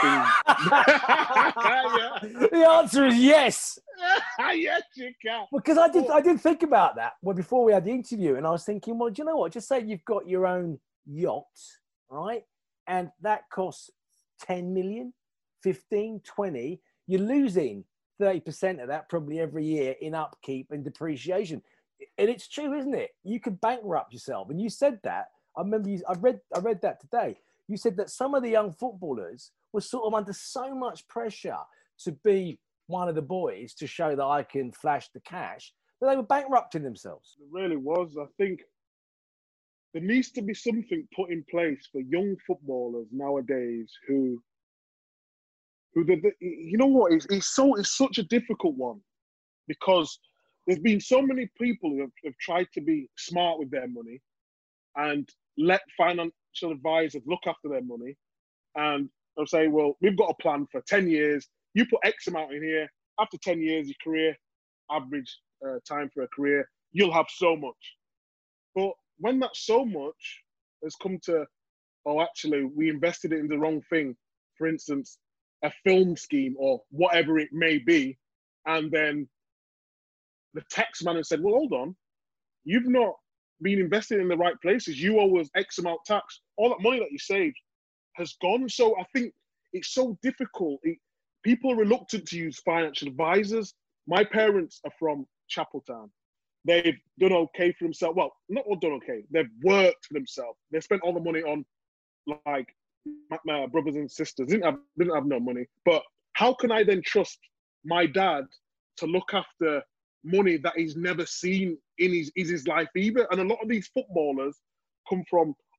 yeah. The answer is yes. Yes, you can. Because I did, I did think about that well, before we had the interview, and I was thinking, well, do you know what? Just say you've got your own yacht, right? And that costs ten million, fifteen, twenty. You're losing thirty percent of that probably every year in upkeep and depreciation. And it's true, isn't it? You could bankrupt yourself. And you said that. I remember you, I read, I read that today. You said that some of the young footballers were sort of under so much pressure to be one of the boys to show that I can flash the cash, that they were bankrupting themselves. It really was. I think there needs to be something put in place for young footballers nowadays who, who the, the, you know what, it's, it's, so, it's such a difficult one, because there's been so many people who have, have tried to be smart with their money and let financial advisors look after their money, and they'll say, well, we've got a plan for ten years. You put X amount in here. After ten years, your career, average uh, time for a career, you'll have so much. But when that so much has come to, oh, actually, we invested it in the wrong thing, for instance, a film scheme or whatever it may be, and then the tax man has said, well, hold on, you've not been invested in the right places. You owe us X amount tax. All that money that you saved has gone. So I think it's so difficult. It, people are reluctant to use financial advisors. My parents are from Chapeltown. They've done okay for themselves. Well, not all done okay. They've worked for themselves. They spent all the money on, like, my, my brothers and sisters. Didn't have, didn't have no money. But how can I then trust my dad to look after money that he's never seen in his, in his life either? And a lot of these footballers come from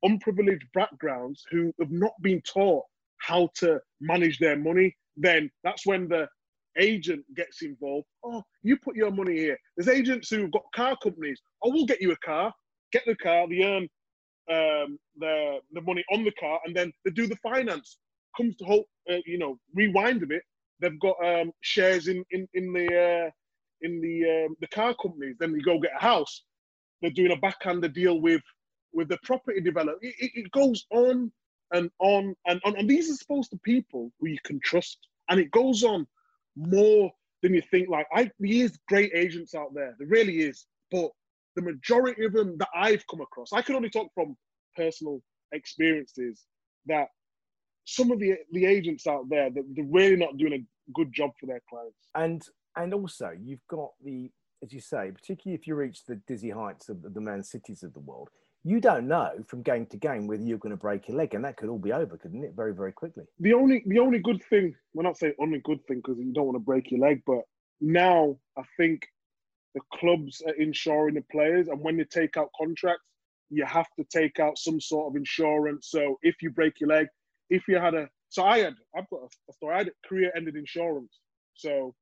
unprivileged backgrounds who have not been taught how to manage their money. Then that's when the agent gets involved. Oh, you put your money here. There's agents who've got car companies. Oh, we'll get you a car. Get the car. They earn um, the the money on the car, and then they do the finance. Comes to hope, uh, you know, rewind a bit. They've got um, shares in in in the uh, in the um, the car companies. Then you go get a house. They're doing a backhander deal with with the property developer. It, it, it goes on and on and on. And these are supposed to be people who you can trust. And it goes on more than you think. Like, I, there is great agents out there. There really is. But the majority of them that I've come across, I can only talk from personal experiences, that some of the the agents out there, that they're really not doing a good job for their clients. And and also, you've got the, as you say, particularly if you reach the dizzy heights of the Man Cities of the world, you don't know from game to game whether you're going to break your leg, and that could all be over, couldn't it? Very, very quickly. The only the only good thing, well, not say only good thing because you don't want to break your leg, but now I think the clubs are insuring the players, and when they take out contracts, you have to take out some sort of insurance. So if you break your leg, if you had a, so I had, I've got a story, I had a career-ending insurance. So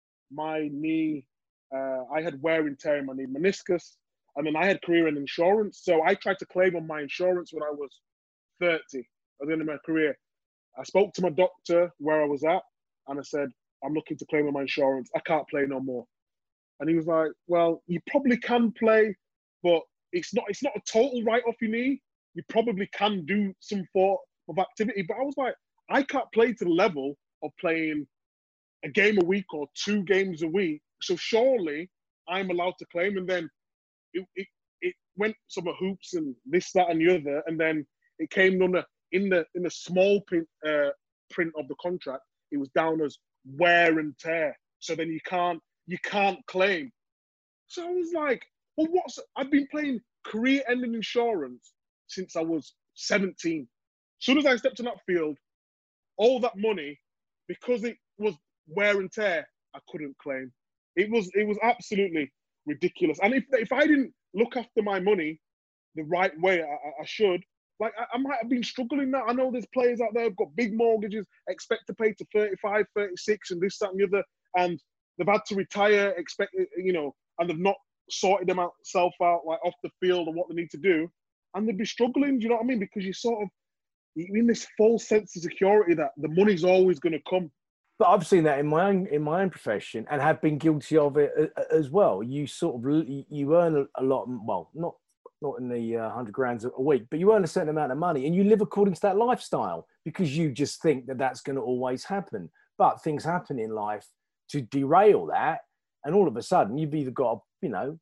my knee, uh, I had wear and tear in my knee, meniscus, and then I had career-ending insurance. So I tried to claim on my insurance when I was thirty, at the end of my career. I spoke to my doctor where I was at, and I said, I'm looking to claim on my insurance. I can't play no more. And he was like, well, you probably can play, but it's not it's not a total write-off your knee. You probably can do some form of activity. But I was like, I can't play to the level of playing a game a week or two games a week. So surely I'm allowed to claim. And then it it, it went some hoops and this, that, and the other. And then it came under in the in the small print uh, print of the contract. It was down as wear and tear. So then you can't you can't claim. So I was like, well, what's I've been playing career-ending insurance since I was seventeen. As soon as I stepped on that field, all that money, because it was wear and tear, I couldn't claim. It was it was absolutely ridiculous. And if if I didn't look after my money the right way, I, I should, like I, I might have been struggling now. I know there's players out there who've got big mortgages, expect to pay to thirty-five, thirty-six, and this, that, and the other, and they've had to retire, expect, you know, and they've not sorted themselves out like off the field and what they need to do, and they'd be struggling. Do you know what I mean? Because you sort of you're in this false sense of security that the money's always going to come. But I've seen that in my own in my own profession, and have been guilty of it as well. You sort of you earn a lot, well, not not in the uh, hundred grand a week, but you earn a certain amount of money, and you live according to that lifestyle because you just think that that's going to always happen. But things happen in life to derail that, and all of a sudden you've either got to, you know,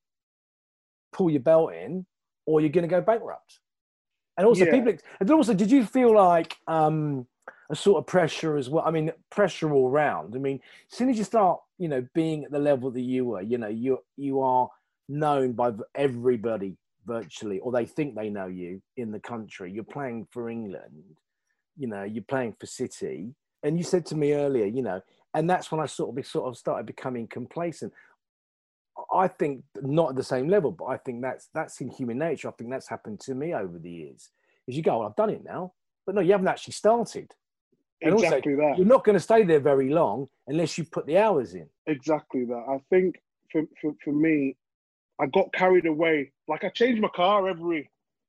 pull your belt in, or you're going to go bankrupt. And also, yeah. people. And also, did you feel like um, a sort of pressure as well? I mean, pressure all round. I mean, as soon as you start, you know, being at the level that you were, you know, you you are known by everybody virtually, or they think they know you in the country. You're playing for England, you know, you're playing for City, and you said to me earlier, you know, and that's when I sort of sort of started becoming complacent. I think not at the same level, but I think that's that's in human nature. I think that's happened to me over the years. Is you go, well, I've done it now, but no, you haven't actually started. And exactly also, that. You're not going to stay there very long unless you put the hours in. Exactly that. I think for for, for me, I got carried away. Like I change my car every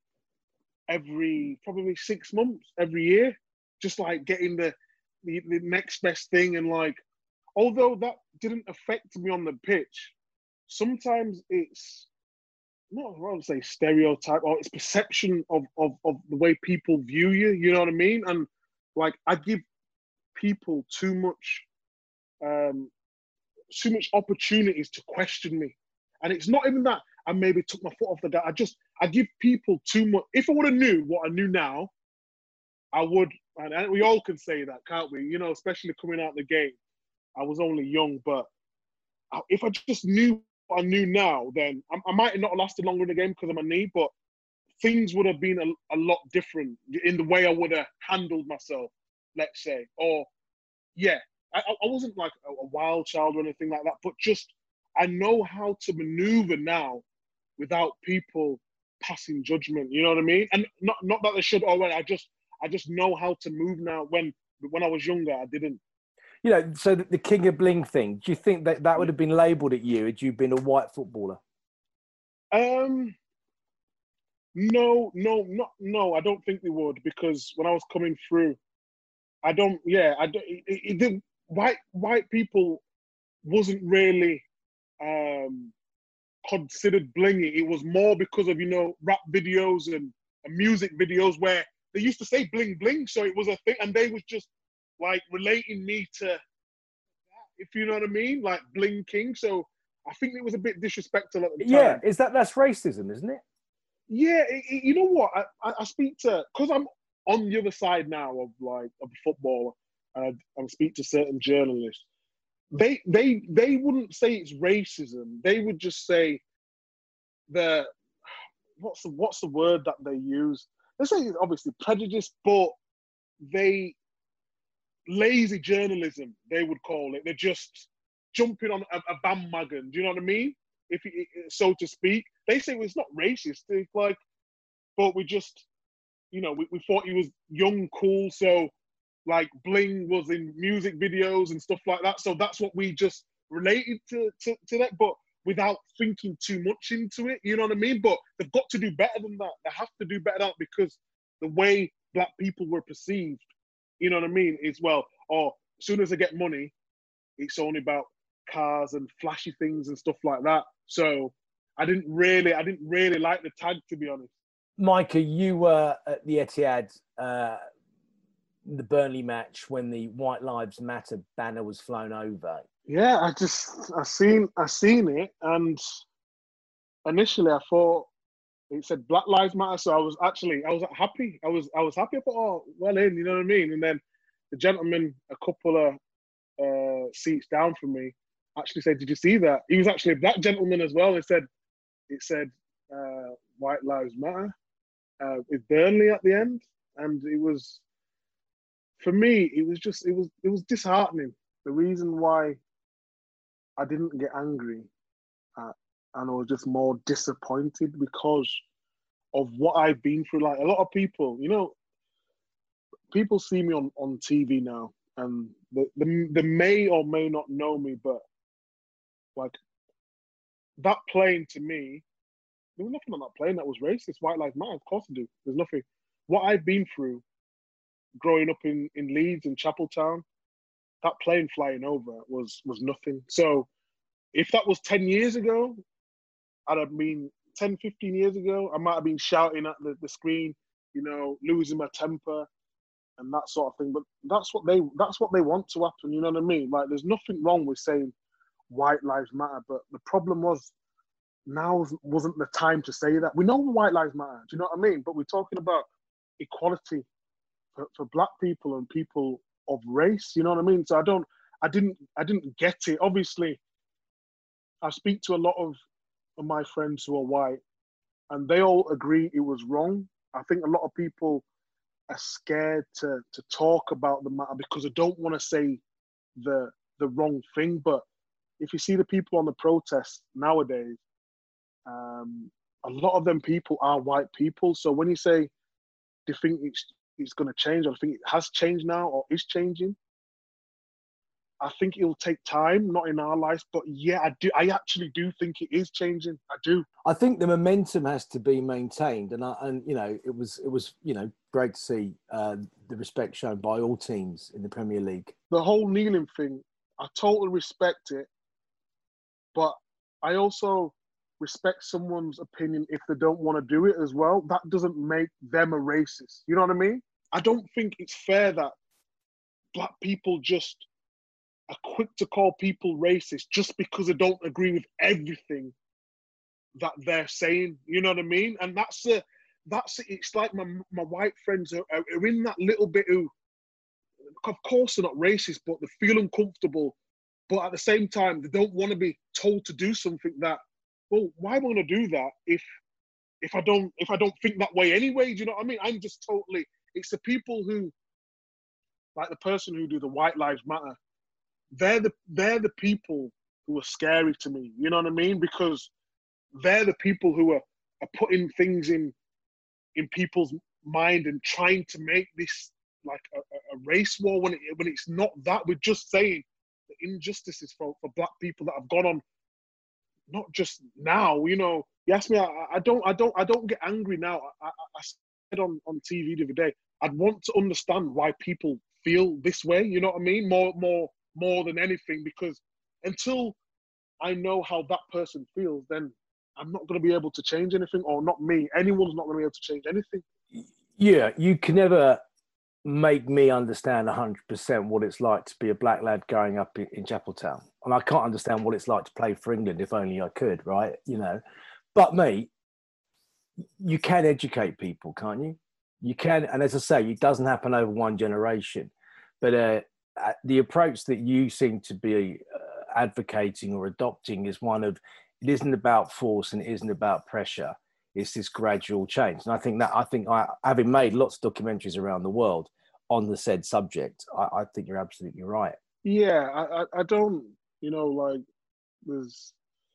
every probably six months, every year, just like getting the the, the next best thing. And like, although that didn't affect me on the pitch, sometimes it's not what I would say stereotype, or it's perception of, of of the way people view you. You know what I mean? And like I give people too much, um, too much opportunities to question me. And it's not even that I maybe took my foot off the gas. I just I give people too much. If I would have knew what I knew now, I would. And we all can say that, can't we? You know, especially coming out the game. I was only young, but if I just knew what I knew now, then I, I might have not lasted longer in the game because of my knee, but things would have been a, a lot different in the way I would have handled myself, let's say. Or, yeah, I, I wasn't like a, a wild child or anything like that, but just I know how to maneuver now without people passing judgment. You know what I mean? And not not that they should already. I just I just know how to move now. When when I was younger, I didn't. You know, so the, the King of Bling thing. Do you think that that would have been labelled at you had you been a white footballer? Um. No, no, not no. I don't think they would, because when I was coming through, I don't. Yeah, I don't. It, it, it, white white people wasn't really um, considered blingy. It was more because of, you know, rap videos and, and music videos where they used to say bling bling, so it was a thing, and they was just like relating me to that, if you know what I mean, like Bling King. So I think it was a bit disrespectful at the time. Yeah, is that that's racism, isn't it? Yeah, it, it, you know what? I, I, I speak to, because I'm on the other side now of like of football, and I, I speak to certain journalists. They they they wouldn't say it's racism. They would just say the what's the what's the word that they use? They say it's obviously prejudice, but they lazy journalism, they would call it. They're just jumping on a, a bandwagon. Do you know what I mean? If it, so to speak, they say, well, it's not racist. It's like, but we just, you know, we, we thought he was young, cool. So like Bling was in music videos and stuff like that. So that's what we just related to, to, to that, but without thinking too much into it. You know what I mean? But they've got to do better than that. They have to do better than that, because the way black people were perceived, you know what I mean, is, well, or as soon as they get money, it's only about cars and flashy things and stuff like that. So I didn't really, I didn't really like the tag, to be honest. Micah, you were at the Etihad, uh, the Burnley match when the White Lives Matter banner was flown over. Yeah, I just, I seen, I seen it, and initially I thought it said Black Lives Matter, so I was actually, I was happy. I was, I was happy. I thought, oh, well in, you know what I mean? And then the gentleman, a couple of uh, seats down from me, actually said, "Did you see that?" He was actually a black gentleman as well. It said, it said uh, White Lives Matter uh, with Burnley at the end, and it was, for me, it was just, it was, it was disheartening. The reason why I didn't get angry at, and I was just more disappointed because of what I've been through. Like a lot of people, you know, people see me on, on T V now, and they, they, they may or may not know me, but like that plane to me, there was nothing on that plane that was racist. White Lives Matter, of course I do. There's nothing. What I've been through growing up in, in Leeds and Chapeltown, that plane flying over was was nothing. So if that was ten years ago, I'd have been ten, fifteen years ago, I might have been shouting at the, the screen, you know, losing my temper and that sort of thing. But that's what they that's what they want to happen, you know what I mean? Like there's nothing wrong with saying White Lives Matter, but the problem was now wasn't the time to say that. We know White Lives Matter, do you know what I mean? But we're talking about equality for, for black people and people of race, you know what I mean? So I don't, I didn't, I didn't get it. Obviously, I speak to a lot of, of my friends who are white, and they all agree it was wrong. I think a lot of people are scared to to talk about the matter because they don't want to say the the wrong thing. But if you see the people on the protests nowadays, um, a lot of them people are white people. So when you say, do you think it's it's going to change, or I think it has changed now or is changing, I think it'll take time, not in our lives, but yeah, I do. I actually do think it is changing. I do. I think the momentum has to be maintained, and I, and you know, it was it was you know great to see uh, the respect shown by all teams in the Premier League. The whole kneeling thing, I totally respect it, but I also respect someone's opinion if they don't want to do it as well. That doesn't make them a racist. You know what I mean? I don't think it's fair that black people just are quick to call people racist just because they don't agree with everything that they're saying. You know what I mean? And that's a, that's a, it's like my my white friends are, are in that little bit who, of course, they're not racist, but they feel uncomfortable. But at the same time, they don't want to be told to do something that, well, why am I going to do that if if I don't if I don't think that way anyway? Do you know what I mean? I'm just totally. It's the people who, like the person who do the White Lives Matter. They're the they're the people who are scary to me. You know what I mean? Because they're the people who are, are putting things in in people's mind and trying to make this like a, a race war when it, when it's not that. We're just saying the injustices for, for black people that have gone on, not just now. You know, you ask me, I, I don't, I don't, I don't get angry now. I, I, I said on, on T V the other day, I'd want to understand why people feel this way. You know what I mean? More, more, more than anything, because until I know how that person feels, then I'm not going to be able to change anything, or not me. Anyone's not going to be able to change anything. Yeah, you can never make me understand one hundred percent what it's like to be a black lad growing up in, in Chapeltown. And I can't understand what it's like to play for England, if only I could, right? You know, but mate, you can educate people, can't you? You can, and as I say, it doesn't happen over one generation. But uh, the approach that you seem to be uh, advocating or adopting is one of, it isn't about force and it isn't about pressure. It's this gradual change. And I think that, I think I, having made lots of documentaries around the world on the said subject, I, I think you're absolutely right. Yeah, I, I, I don't, you know, like there's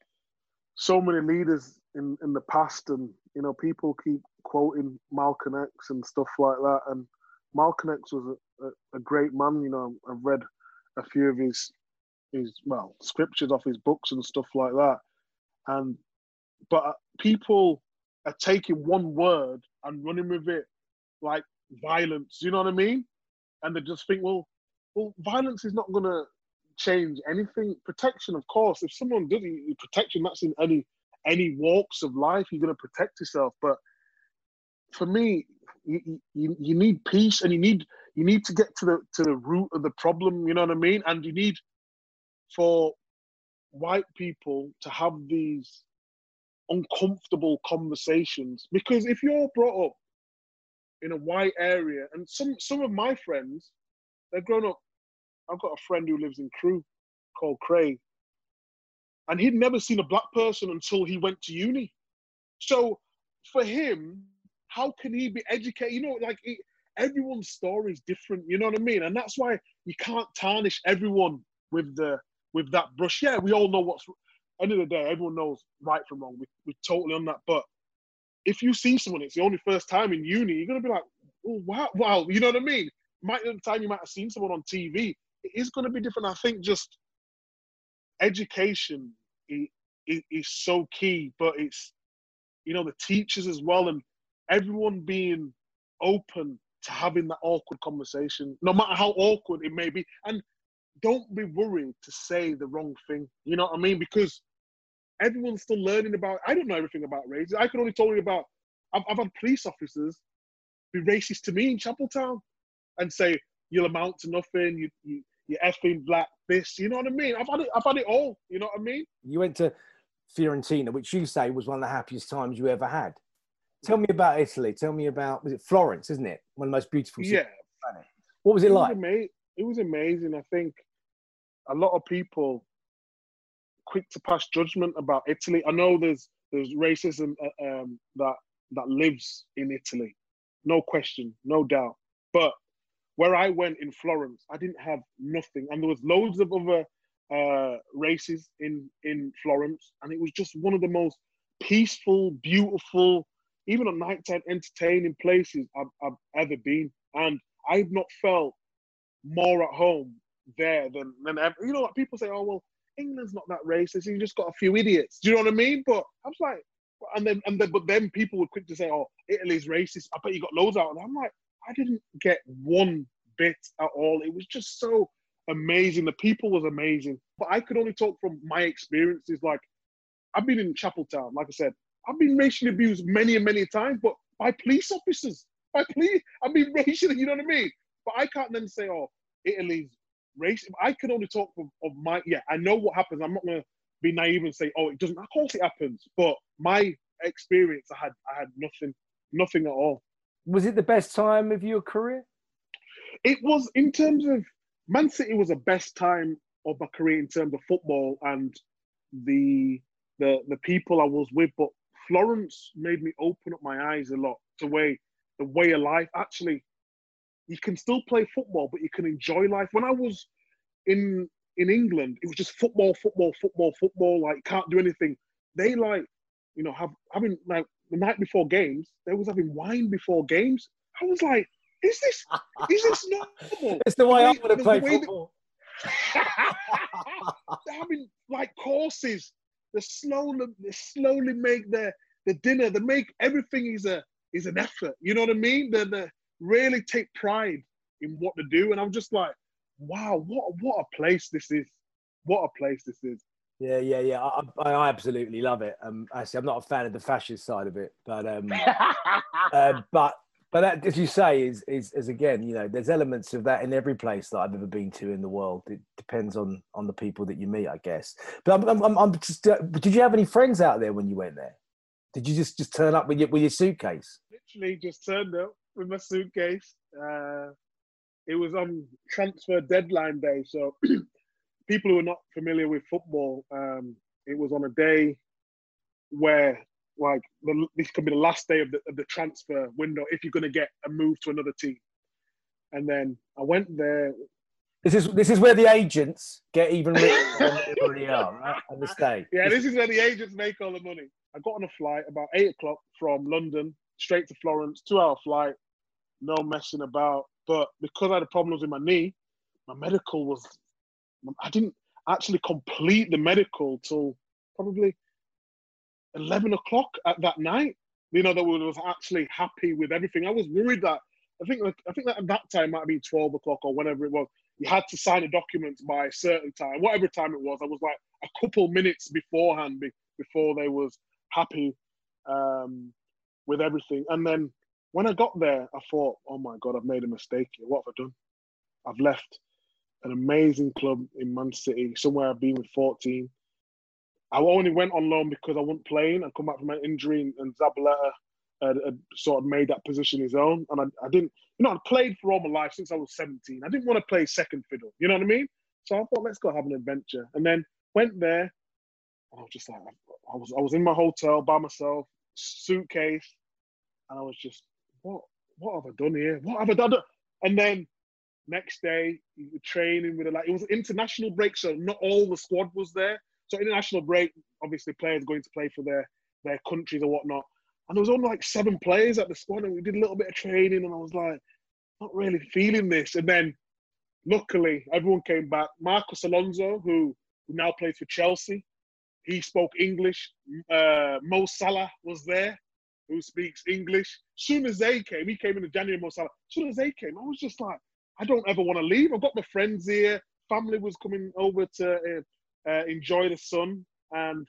so many leaders in, in the past, and, you know, people keep quoting Malcolm X and stuff like that. And Malcolm X was a, a, a great man. You know, I've read a few of his, his, well, scriptures off his books and stuff like that. And, but people are taking one word and running with it like violence, you know what I mean? And they just think, well, well, violence is not going to change anything. Protection, of course, if someone does it, protection, that's in any any walks of life, you're going to protect yourself. But for me, you, you you need peace, and you need you need to get to the to the root of the problem, you know what I mean? And you need for white people to have these uncomfortable conversations, because if you're brought up in a white area, and some some of my friends, they're grown up. I've got a friend who lives in Crewe called Craig, and he'd never seen a black person until he went to uni. So for him, how can he be educated? You know, like it, everyone's story is different. You know what I mean? And that's why you can't tarnish everyone with the with that brush. Yeah, we all know what's. End of the day, everyone knows right from wrong. We, we're totally on that. But if you see someone, it's the only first time in uni, you're going to be like, oh, wow, wow. You know what I mean? Might at the time you might have seen someone on T V. It is going to be different. I think just education is, is, is so key, but it's, you know, the teachers as well, and everyone being open to having that awkward conversation, no matter how awkward it may be. And don't be worried to say the wrong thing. You know what I mean? Because everyone's still learning about, I don't know everything about race. I can only tell you about, I've, I've had police officers be racist to me in Chapeltown and say, you'll amount to nothing, you, you, you're effing black, this, you know what I mean? I've had it, I've had it all, you know what I mean? You went to Fiorentina, which you say was one of the happiest times you ever had. Tell me about Italy. Tell me about, was it Florence, isn't it? One of the most beautiful cities. Yeah. What was it, it like? Was ama- it was amazing. I think a lot of people quick to pass judgment about Italy. I know there's there's racism uh, um, that that lives in Italy, no question, no doubt. But where I went in Florence, I didn't have nothing, and there was loads of other uh, races in in Florence, and it was just one of the most peaceful, beautiful, even at nighttime, entertaining places I've, I've ever been. And I've not felt more at home there than than ever. You know, like people say, "Oh well, England's not that racist. You just got a few idiots." Do you know what I mean? But I was like, and then and then, but then people were quick to say, "Oh, Italy's racist. I bet you got loads out." And I'm like, I didn't get one bit at all. It was just so amazing. The people was amazing. But I could only talk from my experiences. Like, I've been in Chapeltown, like I said, I've been racially abused many and many times, but by police officers. By police, I've been racially, you know what I mean? But I can't then say, oh, Italy's racist. I can only talk from of my, yeah, I know what happens. I'm not going to be naive and say, oh, it doesn't. Of course it happens. But my experience, I had, I had nothing, nothing at all. Was it the best time of your career? It was, in terms of, Man City was the best time of my career in terms of football and the the the people I was with. But Florence made me open up my eyes a lot to way the way of life. Actually, you can still play football, but you can enjoy life. When I was in in England, it was just football, football, football, football. Like, can't do anything. They like, you know, have having like the night before games, they was having wine before games. I was like, is this is this normal? It's the way, the way I want to the, play the way football. They're having like courses. They slowly, they slowly make their the dinner. They make everything is a is an effort. You know what I mean? They, they really take pride in what they do, and I'm just like, wow, what what a place this is. What a place this is. Yeah, yeah, yeah. I, I, I absolutely love it. Um, actually, I'm not a fan of the fascist side of it, but um, uh, but but that, as you say, is, is is again, you know, there's elements of that in every place that I've ever been to in the world. It depends on on the people that you meet, I guess. But I'm, I'm, I'm just. Uh, did you have any friends out there when you went there? Did you just, just turn up with your with your suitcase? Literally, just turned up with my suitcase. Uh, it was on transfer deadline day, so. People who are not familiar with football, um, it was on a day where, like, the, this could be the last day of the, of the transfer window if you're going to get a move to another team. And then I went there. This is this is where the agents get even richer than they already are, right? On this day. Yeah, this is where the agents make all the money. I got on a flight about eight o'clock from London straight to Florence, two-hour flight, no messing about. But because I had problems with my knee, my medical was. I didn't actually complete the medical till probably eleven o'clock at that night. You know, that we was actually happy with everything. I was worried that I think like, I think that at that time might have been twelve o'clock or whatever it was. You had to sign a document by a certain time, whatever time it was. I was like a couple minutes beforehand before they was happy um, with everything. And then when I got there, I thought, oh my God, I've made a mistake here. What have I done? I've left an amazing club in Man City, somewhere I've been with fourteen. I only went on loan because I wasn't playing. I come back from an injury, and, and Zabaleta had, had sort of made that position his own. And I, I didn't, you know, I'd played for all my life since I was seventeen. I didn't want to play second fiddle, you know what I mean? So I thought, let's go have an adventure. And then went there, and I was just like, I was, I was in my hotel by myself, suitcase, and I was just, what, what have I done here? What have I done? And then. Next day, training with a like it was international break, so not all the squad was there. So international break, obviously players going to play for their their countries or whatnot. And there was only like seven players at the squad, and we did a little bit of training, and I was like, not really feeling this. And then, luckily, everyone came back. Marcos Alonso, who now plays for Chelsea, he spoke English. Uh, Mo Salah was there, who speaks English. Soon as they came, he came in the January. Mo Salah. Soon as they came, I was just like. I don't ever want to leave. I've got my friends here. Family was coming over to uh, uh, enjoy the sun. And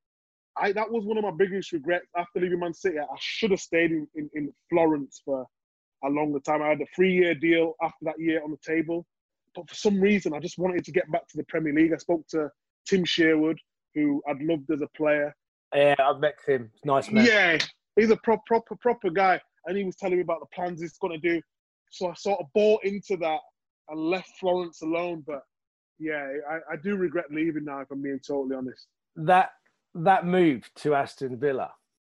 I that was one of my biggest regrets after leaving Man City. I should have stayed in, in, in Florence for a longer time. I had a three-year deal after that year on the table. But for some reason, I just wanted to get back to the Premier League. I spoke to Tim Sherwood, who I'd loved as a player. Yeah, I've met him. Nice man. Yeah, he's a proper, proper, proper guy. And he was telling me about the plans he's going to do. So I sort of bought into that and left Florence alone. But yeah, I, I do regret leaving now, if I'm being totally honest. That that move to Aston Villa,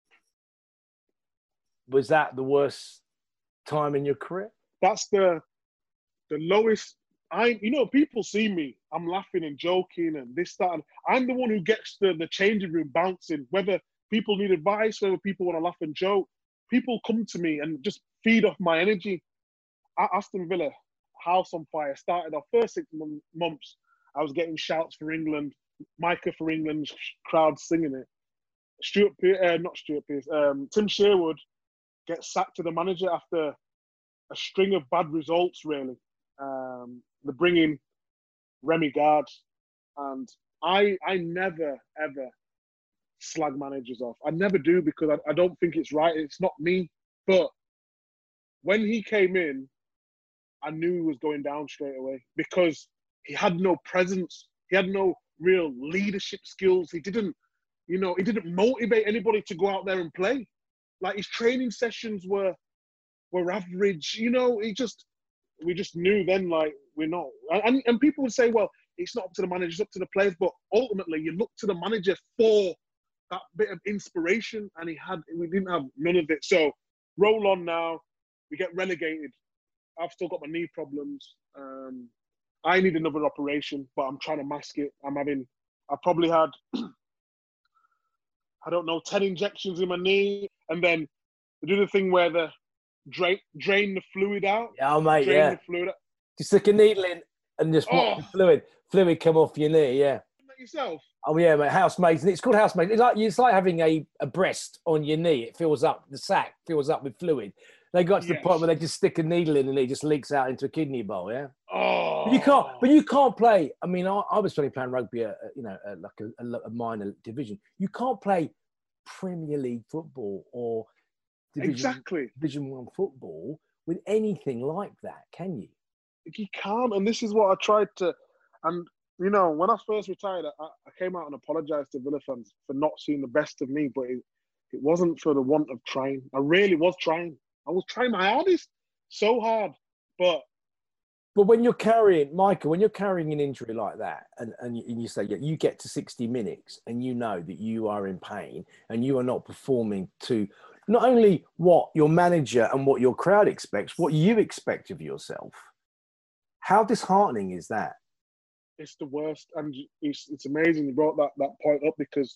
was that the worst time in your career? That's the the lowest. I, you know, people see me. I'm laughing and joking and this, that. And I'm the one who gets the, the changing room bouncing. Whether people need advice, whether people want to laugh and joke, people come to me and just feed off my energy. At Aston Villa, house on fire. Started our first six months. I was getting shouts for England, Micah for England, crowd singing it. Stuart, uh, not Stuart Pearce, um, Tim Sherwood gets sacked to the manager after a string of bad results, really. Um, they bring in Remy Gard, and I I never, ever slag managers off. I never do because I, I don't think it's right. It's not me. But when he came in, I knew he was going down straight away because he had no presence. He had no real leadership skills. He didn't, you know, he didn't motivate anybody to go out there and play. Like his training sessions were were average. You know, he just, we just knew then, like, we're not. And, and people would say, well, it's not up to the manager, it's up to the players. But ultimately, you look to the manager for that bit of inspiration, and he had, we didn't have none of it. So roll on now. We get relegated. I've still got my knee problems. Um, I need another operation, but I'm trying to mask it. I'm having, I probably had I don't know, ten injections in my knee, and then they do the thing where they drain, drain the fluid out. Yeah, oh, mate, drain yeah. the fluid out. You stick a needle in and just watch Oh. the fluid, fluid come off your knee, yeah. Yourself. Oh, yeah, mate, housemates. It's called housemates. It's like, it's like having a, a breast on your knee. It fills up, the sac fills up with fluid. They got to Yes. the point where they just stick a needle in and it just leaks out into a kidney bowl, yeah? Oh. But you can't, but you can't play. I mean, I, I was playing playing rugby at, you know, at like a, a, a minor division. You can't play Premier League football or Division, Exactly. Division One football with anything like that, can you? You can't, and this is what I tried to. And you know, when I first retired, I, I came out and apologised to Villa fans for not seeing the best of me, but it, it wasn't for the want of trying. I really was trying. I was trying my hardest, so hard, but. But when you're carrying, Michael, when you're carrying an injury like that, and, and, you, and you say, yeah, you get to sixty minutes and you know that you are in pain and you are not performing to not only what your manager and what your crowd expects, what you expect of yourself. How disheartening is that? It's the worst. And it's, it's amazing you brought that, that point up, because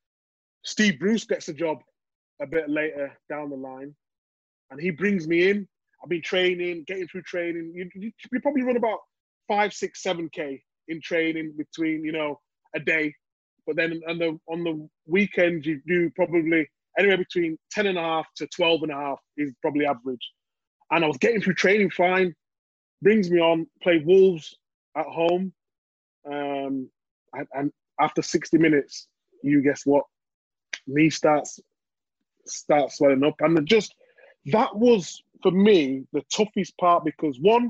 Steve Bruce gets a job a bit later down the line and he brings me in. I've been training, getting through training. You, you, you probably run about five, six, seven K in training between, you know, a day. But then on the, on the weekends, you do probably anywhere between ten and a half to twelve and a half is probably average. And I was getting through training fine. Brings me on, play Wolves at home. Um, and, and after sixty minutes, you guess what? Knee starts, starts swelling up. And just, that was, for me, the toughest part, because one,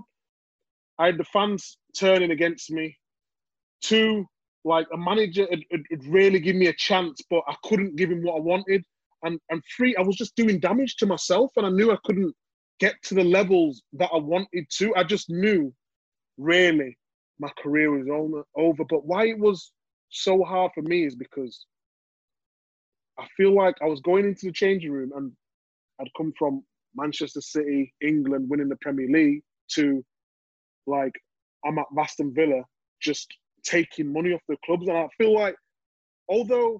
I had the fans turning against me. Two, like a manager had, had, had really given me a chance, but I couldn't give him what I wanted. And, and three, I was just doing damage to myself, and I knew I couldn't get to the levels that I wanted to. I just knew, really, my career was over. But why it was so hard for me is because I feel like I was going into the changing room, and I'd come from Manchester City, England, winning the Premier League, to like, I'm at Aston Villa, just taking money off the clubs. And I feel like, although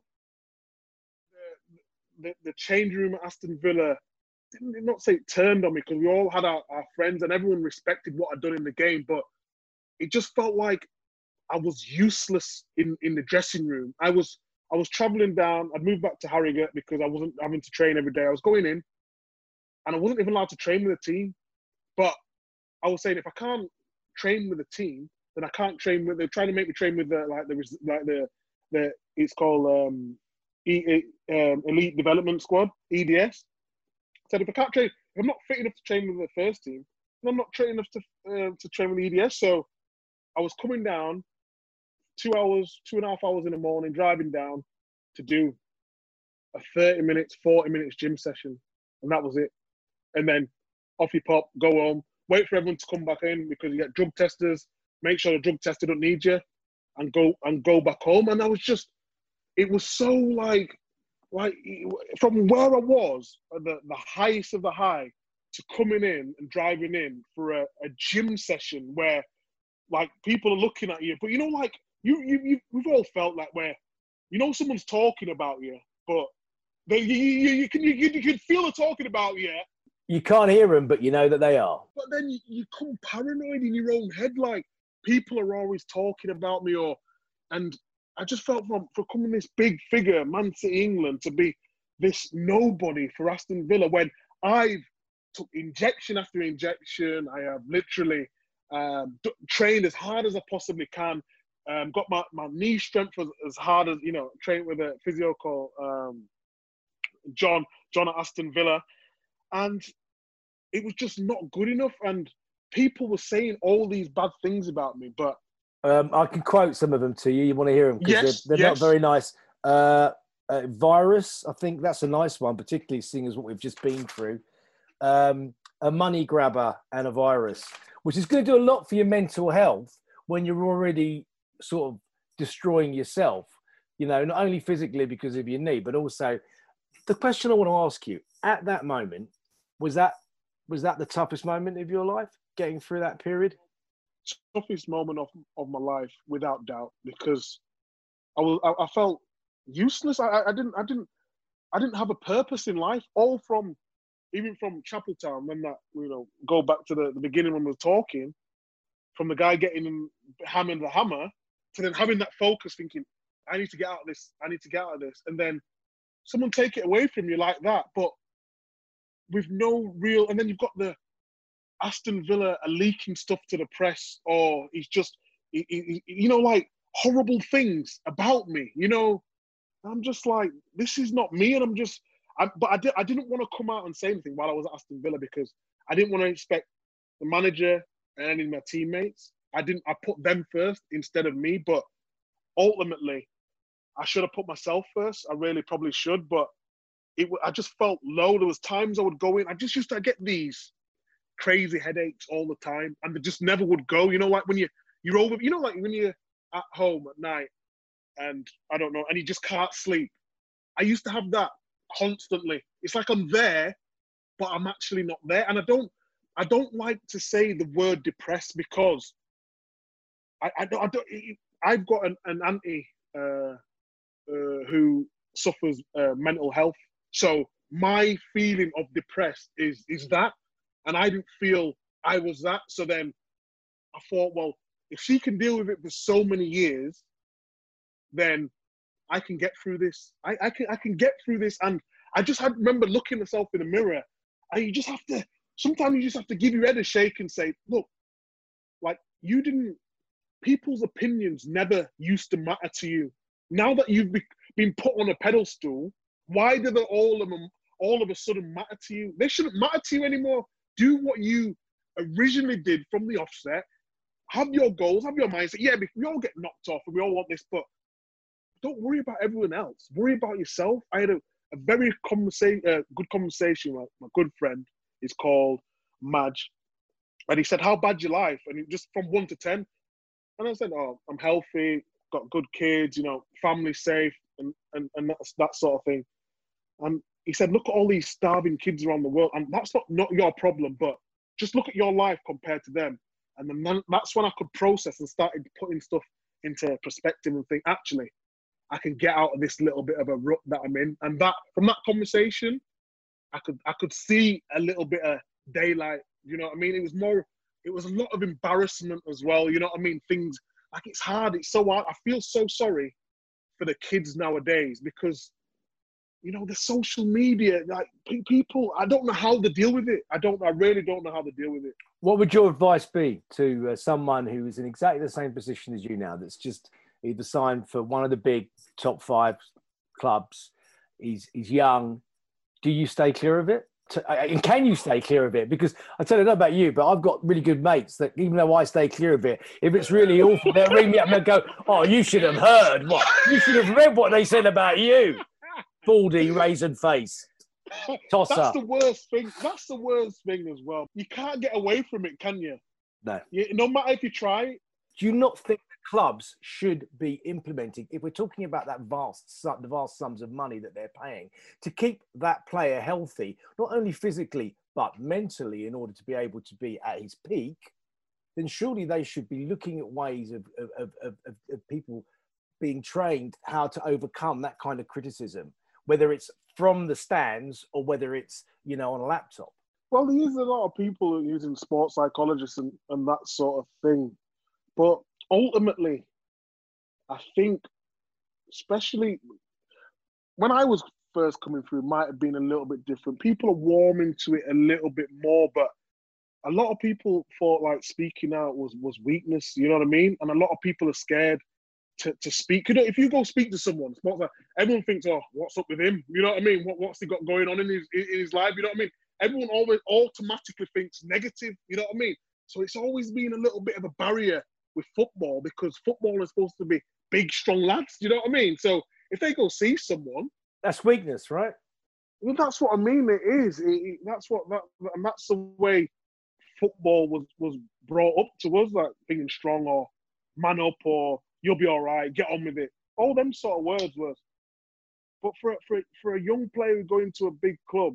the, the, the change room at Aston Villa, didn't not say it turned on me, because we all had our, our friends and everyone respected what I'd done in the game, but it just felt like I was useless in, in the dressing room. I was I was travelling down. I'd moved back to Harrogate because I wasn't having to train every day. I was going in, and I wasn't even allowed to train with the team. But I was saying, if I can't train with the team, then I can't train with. They're trying to make me train with the like the like the the it's called um, e, um, Elite Development Squad, E D S. I said, if I can't train, if I'm not fit enough to train with the first team, then I'm not trained enough to uh, to train with the E D S. So I was coming down two hours, two and a half hours in the morning, driving down to do a thirty minutes, forty minutes gym session. And that was it. And then off you pop, go home, wait for everyone to come back in, because you get drug testers, make sure the drug tester don't need you, and go and go back home. And I was just, it was so like, like from where I was, the, the highest of the high, to coming in and driving in for a, a gym session where like people are looking at you. But you know, like you, you, you we've all felt like where, you know, someone's talking about you, but they, you, you, you can you, you can feel they're talking about you. You can't hear them, but you know that they are. But then you, you come paranoid in your own head, like people are always talking about me, or, and I just felt from for coming this big figure, Man City, England, to be this nobody for Aston Villa, when I've took injection after injection. I have literally um, d- trained as hard as I possibly can. Um, got my, my knee strength as, as hard as, you know, trained with a physio called um, John, John at Aston Villa. And it was just not good enough. And people were saying all these bad things about me, but Um, I can quote some of them to you. You want to hear them? Because yes, they're, they're yes. not very nice. Uh, uh, virus, I think that's a nice one, particularly seeing as what we've just been through. Um, a money grabber and a virus, which is going to do a lot for your mental health when you're already sort of destroying yourself, you know, not only physically because of your knee, but also the question I want to ask you at that moment, was that, was that the toughest moment of your life, getting through that period? Toughest moment of, of my life, without doubt, because I was I, I felt useless. I, I didn't I didn't I didn't have a purpose in life. All from, even from Chapeltown, when that, you know, go back to the, the beginning when we were talking, from the guy getting hammered the hammer, to then having that focus, thinking, I need to get out of this, I need to get out of this. And then someone take it away from you like that, but with no real, and then you've got the Aston Villa are leaking stuff to the press, or he's just, he, he, you know, like horrible things about me, you know. I'm just like, this is not me, and I'm just, I, but I, did, I didn't want to come out and say anything while I was at Aston Villa because I didn't want to expect the manager and any of my teammates. I didn't, I put them first instead of me, but ultimately, I should have put myself first. I really probably should, but it, I just felt low. There was times I would go in, I just used to get these crazy headaches all the time, and they just never would go. You know, like when you, you're over, you know, like when you're at home at night, and I don't know, and you just can't sleep. I used to have that constantly. It's like I'm there, but I'm actually not there. And I don't, I don't like to say the word depressed because I, I don't, I don't I've got an, an auntie uh, uh, who suffers uh, mental health. So my feeling of depressed is is that, and I didn't feel I was that. So then I thought, well, if she can deal with it for so many years, then I can get through this. I, I can I can get through this. And I just had remember looking myself in the mirror, and you just have to, sometimes you just have to give your head a shake and say, look, like you didn't, people's opinions never used to matter to you. Now that you've be, been put on a pedestal, why do they all of them all of a sudden matter to you? They shouldn't matter to you anymore. Do what you originally did from the offset. Have your goals, have your mindset. Yeah, we all get knocked off and we all want this, but don't worry about everyone else. Worry about yourself. I had a, a very conversa- uh, good conversation with my good friend. He's called Madge. And he said, how bad's your life? And he, just from one to ten. And I said, oh, I'm healthy, got good kids, you know, family safe, and, and, and that's, that sort of thing. And he said, look at all these starving kids around the world. And that's not, not your problem, but just look at your life compared to them. And then that's when I could process and started putting stuff into perspective and think, actually, I can get out of this little bit of a rut that I'm in. And that, from that conversation, I could I could see a little bit of daylight. You know what I mean? It was more, it was a lot of embarrassment as well. You know what I mean? Things, like it's hard, it's so hard. I feel so sorry for the kids nowadays because, you know, the social media, like people, I don't know how to deal with it. I don't, I really don't know how to deal with it. What would your advice be to uh, someone who is in exactly the same position as you now, that's just either signed for one of the big top five clubs, he's, he's young, do you stay clear of it? To, and can you stay clear of it? Because I tell you, I don't know about you, but I've got really good mates that even though I stay clear of it, if it's really awful, they'll ring me up and they'll go, oh, you should have heard what? You should have read what they said about you. Baldy, raisin face, tosser. That's the worst thing. That's the worst thing as well. You can't get away from it, can you? No. You, no matter if you try. Do you not think clubs should be implementing, if we're talking about that vast, the vast sums of money that they're paying, to keep that player healthy, not only physically, but mentally, in order to be able to be at his peak, then surely they should be looking at ways of, of, of, of, of people being trained how to overcome that kind of criticism, whether it's from the stands or whether it's, you know, on a laptop. Well, there is a lot of people using sports psychologists and, and that sort of thing. But ultimately, I think, especially when I was first coming through, it might have been a little bit different. People are warming to it a little bit more, but a lot of people thought like speaking out was, was weakness, you know what I mean? And a lot of people are scared to, to speak. You know, if you go speak to someone, everyone thinks, oh, what's up with him? You know what I mean? What, what's he got going on in his, in his life? You know what I mean? Everyone always automatically thinks negative, you know what I mean? So it's always been a little bit of a barrier with football because football is supposed to be big, strong lads. You know what I mean? So if they go see someone, that's weakness, right? Well, that's what I mean. It is. It, it, that's what that, and that's the way football was was brought up to us, like being strong or man up or you'll be all right, get on with it. All them sort of words was. But for for for a young player going to a big club,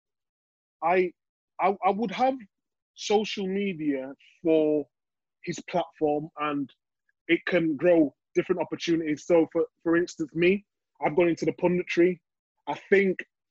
I I, I would have social media for his platform, and it can grow different opportunities. So for, for instance, me, I've gone into the punditry. I think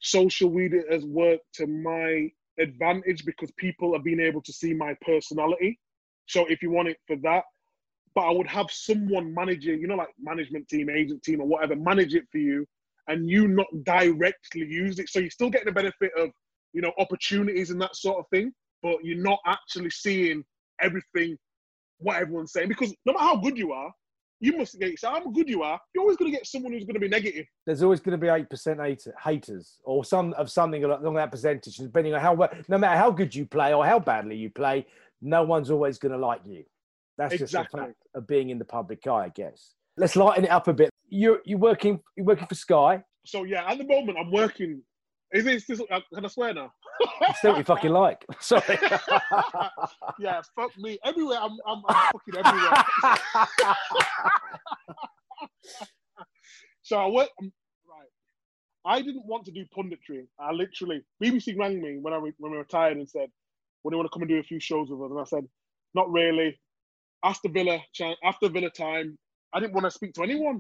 social media has worked to my advantage because people have been able to see my personality. So if you want it for that, but I would have someone managing, you know, like management team, agent team or whatever, manage it for you, and you not directly use it. So you're still getting the benefit of, you know, opportunities and that sort of thing, but you're not actually seeing everything, what everyone's saying. Because no matter how good you are, you must get, so how good you are, you're always going to get someone who's going to be negative. There's always going to be eight percent haters or some of something along that percentage, depending on how well, no matter how good you play or how badly you play, no one's always going to like you. That's Exactly. just a fact of being in the public eye, I guess. Let's lighten it up a bit. You're you're working you're working for Sky. So yeah, at the moment I'm working. Is this, this can I swear now? It's what you fucking like. Sorry. Yeah, fuck me. Everywhere I'm I'm, I'm fucking everywhere. So I work. I'm, right. I didn't want to do punditry. I literally B B C rang me when I re, when I retired and said, "When do you want to come and do a few shows with us?" And I said, "Not really." After Villa, after Villa time, I didn't want to speak to anyone.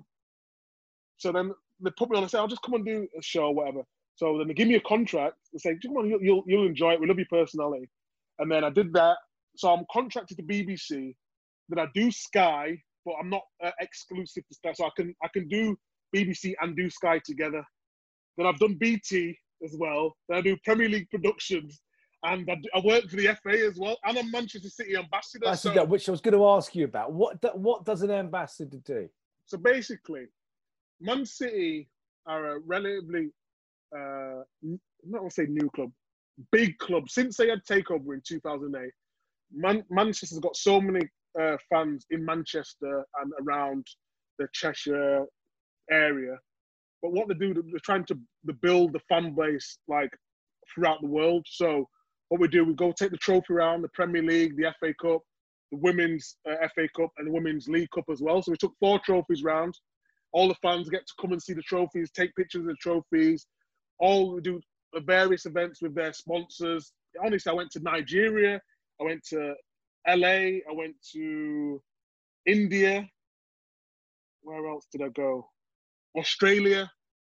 So then they put me on and said, "I'll just come and do a show or whatever." So then they give me a contract. They say, "Come on, you'll, you'll you'll enjoy it. We love your personality." And then I did that. So I'm contracted to B B C. Then I do Sky, but I'm not uh, exclusive to Sky. So I can I can do B B C and do Sky together. Then I've done B T as well. Then I do Premier League productions. And I, I work for the F A as well, and I'm Manchester City ambassador. That's so, that, which I was going to ask you about. What do, what does an ambassador do? So basically, Man City are a relatively, uh, I'm not going to say new club, big club. Since they had takeover in two thousand eight, Man- Manchester's got so many uh, fans in Manchester and around the Cheshire area. But what they do, they're trying to build the fan base like throughout the world. So what we do, we go take the trophy around, the Premier League, the F A Cup, the Women's uh, F A Cup and the Women's League Cup as well. So we took four trophies round. All the fans get to come and see the trophies, take pictures of the trophies. All we do various events with their sponsors. Honestly, I went to Nigeria, I went to L A, I went to India. Where else did I go? Australia.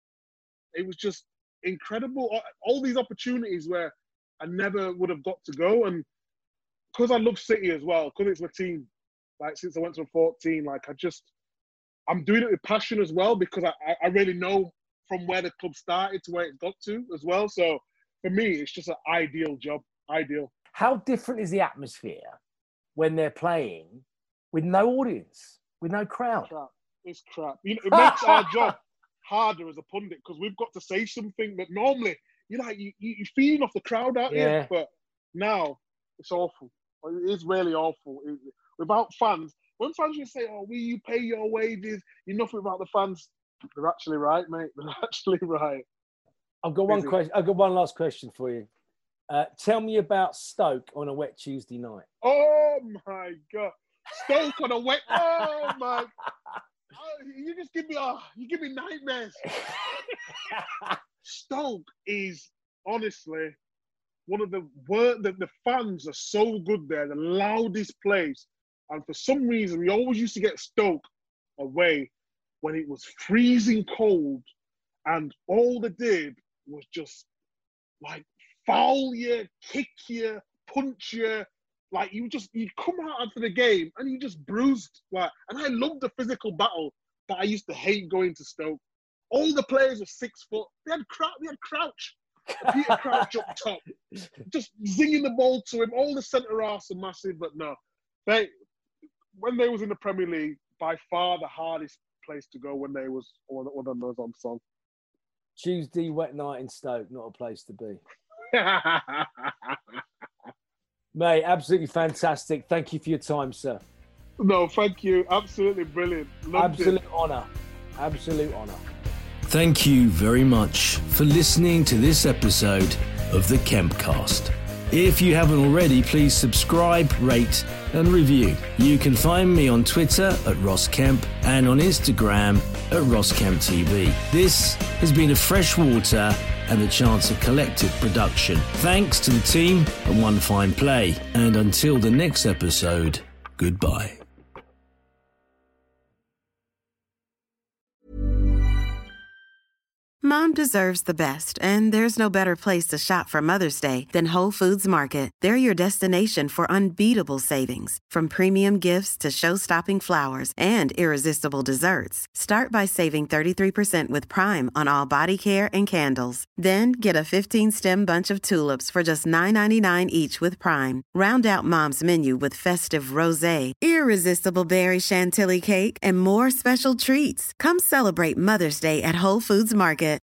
It was just incredible. All these opportunities where I never would have got to go. And because I love City as well, because it's my team, like since I went to fourteen, like I just, I'm doing it with passion as well, because I, I really know from where the club started to where it got to as well. So for me, it's just an ideal job, ideal. How different is the atmosphere when they're playing with no audience, with no crowd? Crap. It's crap. You know, it makes our job harder as a pundit because we've got to say something that normally, you know, you, you, you're feeding off the crowd out Yeah. here. But now it's awful. It is really awful. It, without fans, when fans just say, "Oh, will you pay your wages?" You're nothing about the fans. They're actually right, mate. They're actually right. I've got one Busy. question. I've got one last question for you. Uh, tell me about Stoke on a wet Tuesday night. Oh my God, Stoke on a wet. Oh my. Oh, you just give me oh, you give me nightmares. Stoke is honestly one of the worst. The, the fans are so good there, the loudest place, and for some reason we always used to get Stoke away when it was freezing cold, and all they did was just like foul you, kick you, punch you. Like you just you come out after the game and you just bruised. Like, and I loved the physical battle, but I used to hate going to Stoke. All the players were six foot. They had Crouch. They had Crouch. Peter Crouch up top, just zinging the ball to him. All the centre halves are massive, but no, they when they was in the Premier League, by far the hardest place to go when they was when, when they was on song. Tuesday wet night in Stoke, not a place to be. Mate, absolutely fantastic. Thank you for your time, sir. No, thank you. Absolutely brilliant. Loved Absolute it. honour. Absolute honour. Thank you very much for listening to this episode of the Kempcast. If you haven't already, please subscribe, rate and review. You can find me on Twitter at Ross Kemp and on Instagram at Ross Kemp T V. This has been a Freshwater and the Chance of Collective production. Thanks to the team at One Fine Play. And until the next episode, goodbye. Mom deserves the best, and there's no better place to shop for Mother's Day than Whole Foods Market. They're your destination for unbeatable savings, from premium gifts to show-stopping flowers and irresistible desserts. Start by saving thirty-three percent with Prime on all body care and candles. Then get a fifteen-stem bunch of tulips for just nine ninety-nine each with Prime. Round out Mom's menu with festive rosé, irresistible berry chantilly cake, and more special treats. Come celebrate Mother's Day at Whole Foods Market.